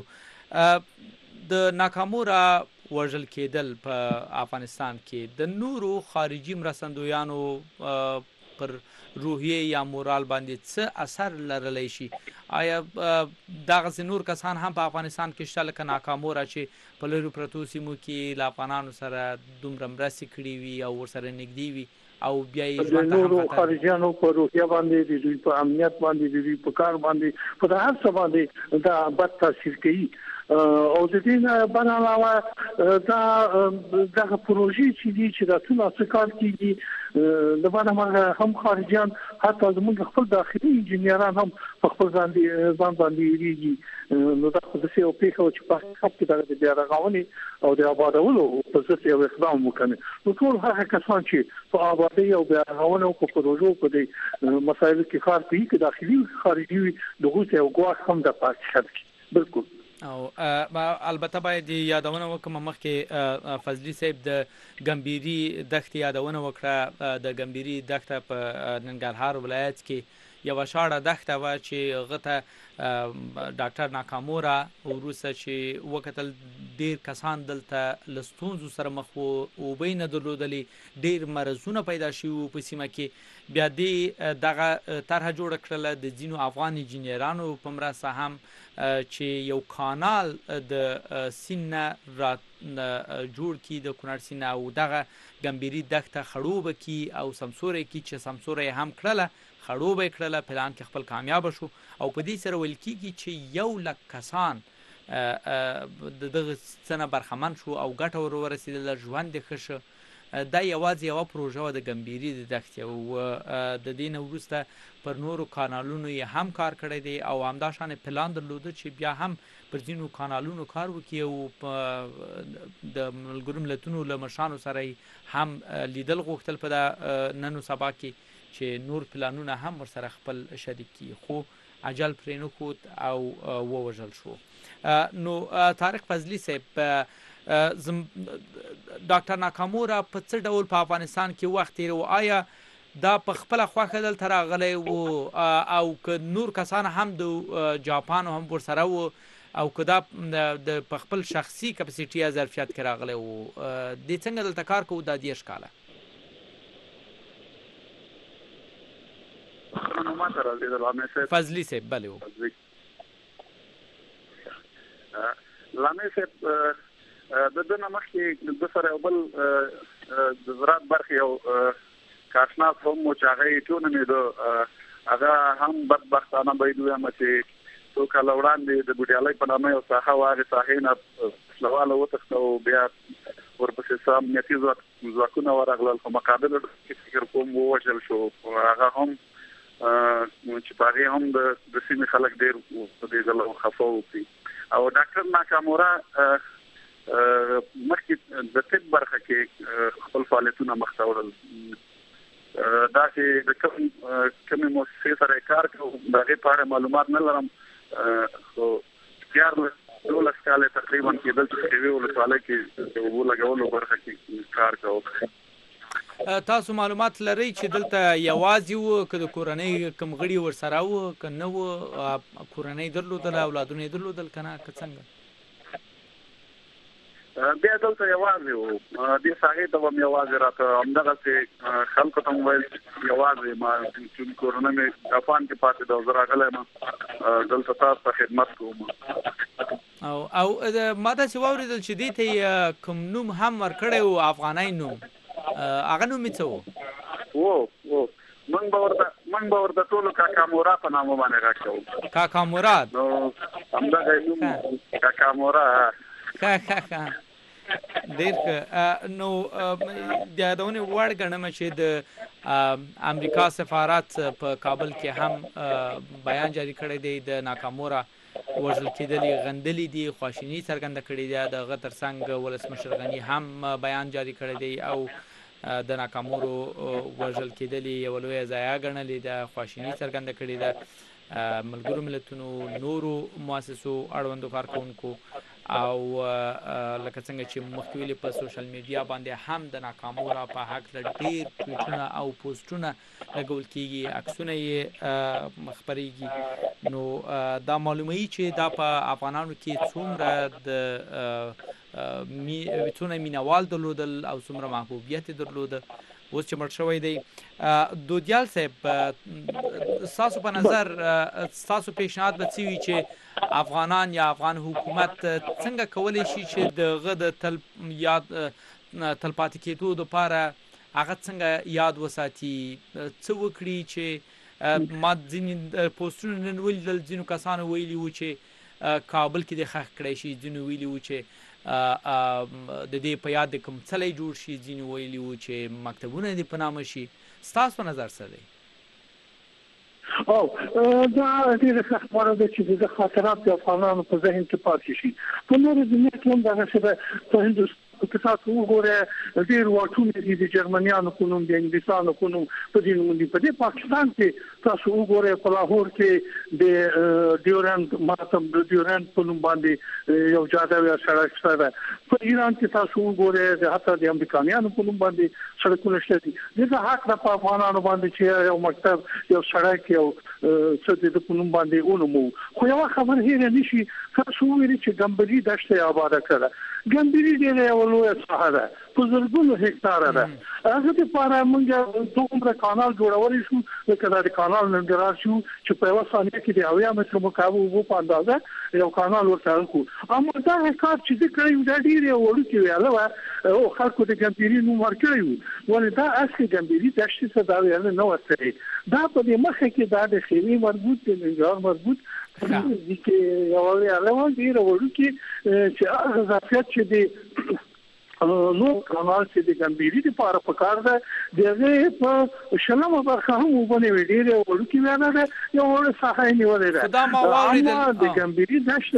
د ناکامورا وژل کېدل په افغانستان کې د نورو خارجي مرستندویانو پر روحیه یا مورال باندې څه اثر لرلی شي؟ آیا دغسې نور کسان هم په افغانستان کې شته لکه ناکامورا چې په لرې پرتو سیمو کې له افغانانو سره دومره مرستې کړي وي او ورسره نږدې وي او بیا یې ژوند ته هم نورو خارجیانو په روحیه باندې، د دوی په امنیت باندې، د دوی په کار باندې، په هر څه باندې دا بد تاثیر کوي. او د دې نه بل علاوه دا دغه پروژې چې دي چې دا ټول څه کار کیږي د باندې هم خارجيان حتی زموږ خپل داخلي انجنیران هم په خپل ځان باندې یریږي. نو دا خو د څه او پیښو چې په خپل کې د بیا رغونې او د آبادولو په څه یو اقدام وکړي. نو ټول هغه کسان چې په آبادی او بیا رغونې او په پروژو په دې مسایلو کې کار کوي چې داخلي خارجي دغه یو ګواښ هم د پاتې کوي. بالکل. او البته باید یادونه وکړم مخکې فضلي صاحب د ګمبیري دښتې یادونه وکړه. د ګمبیري دښته په ننګرهار ولایت کې یوه شاړه دښته وه چې هغه ته ډاکټر ناکامورا وروسته چې وکتل ډېر کسان دلته له ستونزو سره مخ وو، اوبه یې نه درلودلې، ډېر مرضونه پیدا شوي وو په سیمه کې. بیا دې دغه طرحه جوړه کړله د ځینو افغان انجینرانو په مرسته هم چې یو کانال د سیند نه جوړ کړي د کونړ سیند او دغه ګمبیري دښته خړوبه کړي او سمسوره کړي چې سمسوره یې هم کړله، خړوبه یې کړله، پلان کې خپل کامیابه شو. او په دې سره ویل کېږي چې 100,000 کسان دغه څه نه برخمن شو او ګټه ور ورسېدله، ژوند یې ښه شه. دا یوازې یوه پروژه وه د ګمبیري د دښتې او د دې نه وروسته پر نورو کانالونو یې هم کار کړی دی او همداشان پلان درلوده چې بیا هم پر ځینو کانالونو کار وکړي او د ملګرو ملتونو له مشرانو سره هم لیدل غوښتل په نن و سبا کې چې نور پلانونه هم ورسره خپل شریک کړي، خو عجل پرې نه ښود او ووژل شو. نو طارق فضلي صاحب، ډاکټر ناکامورا په څه ډول په افغانستان کې وخت تیر و؟ آیا دا په خپله خوښه دلته راغلی و او که نور کسان هم د جاپان هم ورسره و او که دا په خپل شخصي کپاسیټي یا ظرفیت کې راغلی و؟ دې څنګه دلته کار کوو دا 10 کاله؟ فضلي صاحب بله و لامې صاحب د دنه مخکې د سره یو بل د زراعت برخې یو کارشناس هم و چې هغه یې ټونمیده، هغه هم بدبختانه باید ووایم چې څو کاله وړاندې د بوډیالۍ په نامه یو ساحه وه، هغې ساحې نه وسلواله وتښته او بیا ورپسې څه امنیتي ځواکونه ورغلل په مقابل کې فکر کوم ووژل شو هغه هم چې په هغې هم د سیمې خلک ډېر په دې ځل خفه وکړي او ډاکټر ناکامورا مخکې د طب برخه کې خپل فعالیتونه مخته وړل دا چې د کومې مؤسسې سره کار کوو د هغې په اړه معلومات نه لرم خو 12 کاله تقریبا کېدل چې ښېوې ولسوالۍ کې د اوبو لګولو برخه کې کار کوو. تاسو معلومات لرئ چې دلته یوازې وو که د کورنۍ کوم غړي ورسره وو که نه وو کورنۍ درلودله اولادونه یې درلودل که نه که څنګه؟ بیا دلته یوازې وو دې ساحې ته هم یوازې راته همدغسې خلکو ته مو ویل یوازې ما چې کورونه مې جاپان کې پاتې ده زه راغلی یم دلته تاسو ته خدمت کوم. او ما داسې واورېدل چې دې ته یې کوم نوم هم ورکړی و افغاني نوم هغه نوم یې څه و؟ موږ به ورته ټولو کاکا مورا په نامه باندې راکوو. کاکا مراد نو همدغه نوم کاکا مورا. ډېر ښه. نو د یادونې وړ ګڼم چې د امریکا سفارت په کابل کې هم بیان جاري کړی دی د ناکامورا وژل کېدلې غندلې دي خواشیني څرګنده کړې ده د هغه ترڅنګ ولسمشر غني هم بیان جاري کړی دی او د ناکامورو وژل کېدلې یوه لویه ضایعه ګڼلې ده خواشیني څرګنده کړې ده ملګرو ملتونو نورو مؤسسو اړوندو کارکوونکو او لکه څنګه چې مخکې ویلې په سوشل میډیا باندې هم د ناکامورا په هکله ډېر ټویټونه او پوسټونه لګول کېږي عکسونه یې خپرېږي نو دا معلوموي چې دا په افغانانو کې څومره مینوال درلودل او څومره محبوبیت یې درلوده اوس چې مړ شوی دی. دودیال صاحب ستاسو په نظر ستاسو پیشنهاد به څه وي چې افغانان یا افغان حکومت څنګه کولی شي چې د هغه د تلپاتې کېدو دپاره هغه څنګه یاد وساتي څه وکړي چې ما ځینې پوسټونه نن ولیدل ځینو کسانو ویلي وو چې کابل کې دې ښخ کړی شي ځینو ویلي وو چې د دې په یاد د کوم څلی جوړ شي ځینې ویلي وو چې مکتبونه دې په نامه شي ستاسو په نظر څه دی؟ دا ډېره ښه خبره ده چې د خاطرات د افغانانو په ذهن کې پاتې شي. په نورو دنیا کې هم دغسې ده په هندوستان که تاسو وګورئ ډېر واټونه دي د جرمنیانو په نوم د انګلیسانو په نوم په دې نوم دي. په دې پاکستان کې تاسو وګورئ په لاهور کې د ډیورنډ ماتم د ډیورنډ په نوم باندې یو جاده یا سړک شته ده. په ایران کې تاسو وګورئ حتی د امریکایانو په نوم باندې سړکونه شته دي. دغه حق د افغانانو باندې چې یو مکتب یو سړک یو څه د په نوم باندې ونومو. خو یو خبر هېره نشي تاسو ویلي چې ګمبري دښته آباده کړه. ګمبري ډېره یوه لویه ساحه ده په زرګونو هکتاره ده. هغه دپاره موږ دومره کانال جوړولی شو لکه دا د کانال ننګرهار شو چې په یوه ثانیه کې د 80 متره مکعب اوبو په اندازه یو کانال ورته کړو. اما دا کار چې ده کړی و دا ډېر یو وړوکې ویاله وه او خلکو د ګمبري نوم ورکړی و ولې دا اصلي ګمبري دښتې ته دا ویاله نه ورتلې. دا په دې مخه کې دا د ښېوې مربوط د ننګرهار مربوط دي کې یوه ویاله وه ډېره وړوکې چې هغه ظرفیت چې د نو کانال چې د ګمبري دپاره پکار ده د هغې په شلمه برخه هم اوبه نه وي ډېرې وړوکې ویاله ده یو وړه ساحه یې نیولې ده. اما د ګمبري دښته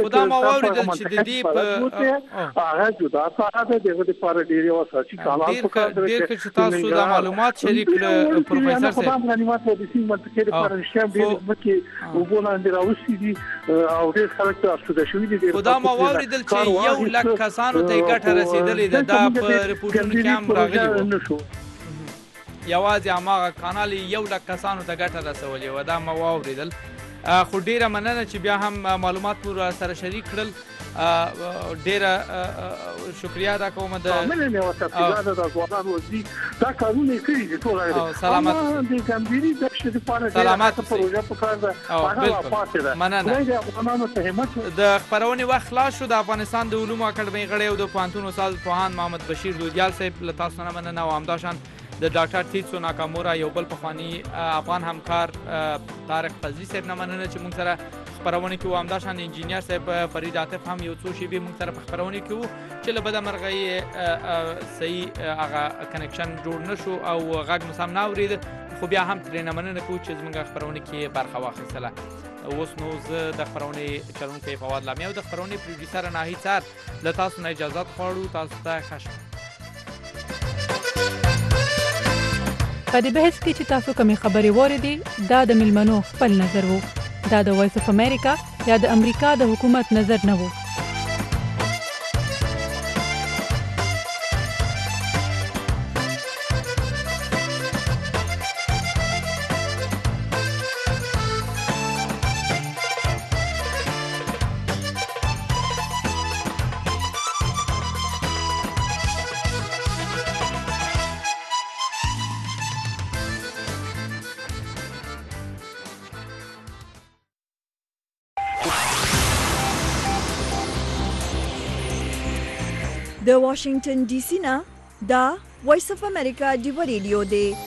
هغه جدا ساحه ده د هغه دپاره ډېر یو اساسي کانال پکار ده. ډېر ښه چې تاسو دا معلومات شریک کړه پروفیسر صاحب. خدام غنیمت د دې منطقې دپاره رښتیا ډېرې ځمکې اوبو لاندې راوستي دي او ډېر خلک ته افسوده شوي دي. خو دا ما واورېدل چې 1 لک کسانو ته یې ګټه رسېدلې ده. دا په رپورټونو کې هم راغلي وو یوازې هماغه کانال 1 لک کسانو ته ګټه رسولې وه. دا ما واورېدل. خو ډېره مننه چې بیا هم معلومات مو سره شریک کړل. ډېره شکریه ادا کوم د دا کارونه یې کړي دي ټول سلامت د ګمبري دښتې دپاره سلامت پروژه پکار ده هغه پاتې ده. مننه. د خپرونې وخت خلاص شو. د افغانستان د علومو اکاډمۍ غړی او د پوهنتون استاد پوهاند محمد بشیر دودیال صاحب له تاسو نه مننه او همداشان د ډاکټر تیتسو ناکامورا یو بل پخواني افغان همکار طارق فضلي صاحب نه مننه چې موږ سره خبرونه کې و همداشان انجینیر صاحب فرید عاطف هم یو څو شی به موږ سره خبرونه کې وو چې له بده مرغه صحیح هغه کنکشن جوړ نشو او غږ مسام نه اورید خو بیا هم ترې مننه کوو چې زموږ خبرونه کې برخه واخیستله اوس نو زه د خبرونه چلونکي فواد لامی او د خبرونه پروډوسر ناهید سر له تاسو نه اجازه غواړو تاسو ته ښه په دې بحث کې چې تاسو کومې خبرې واورېدې دا د ملمنو خپل نظر وو دا د وایس اف امریکا یا د امریکا د حکومت نظر نه وو د واشنگټن ډي سي نه دا وایس اف امریکا دی ریډیو دی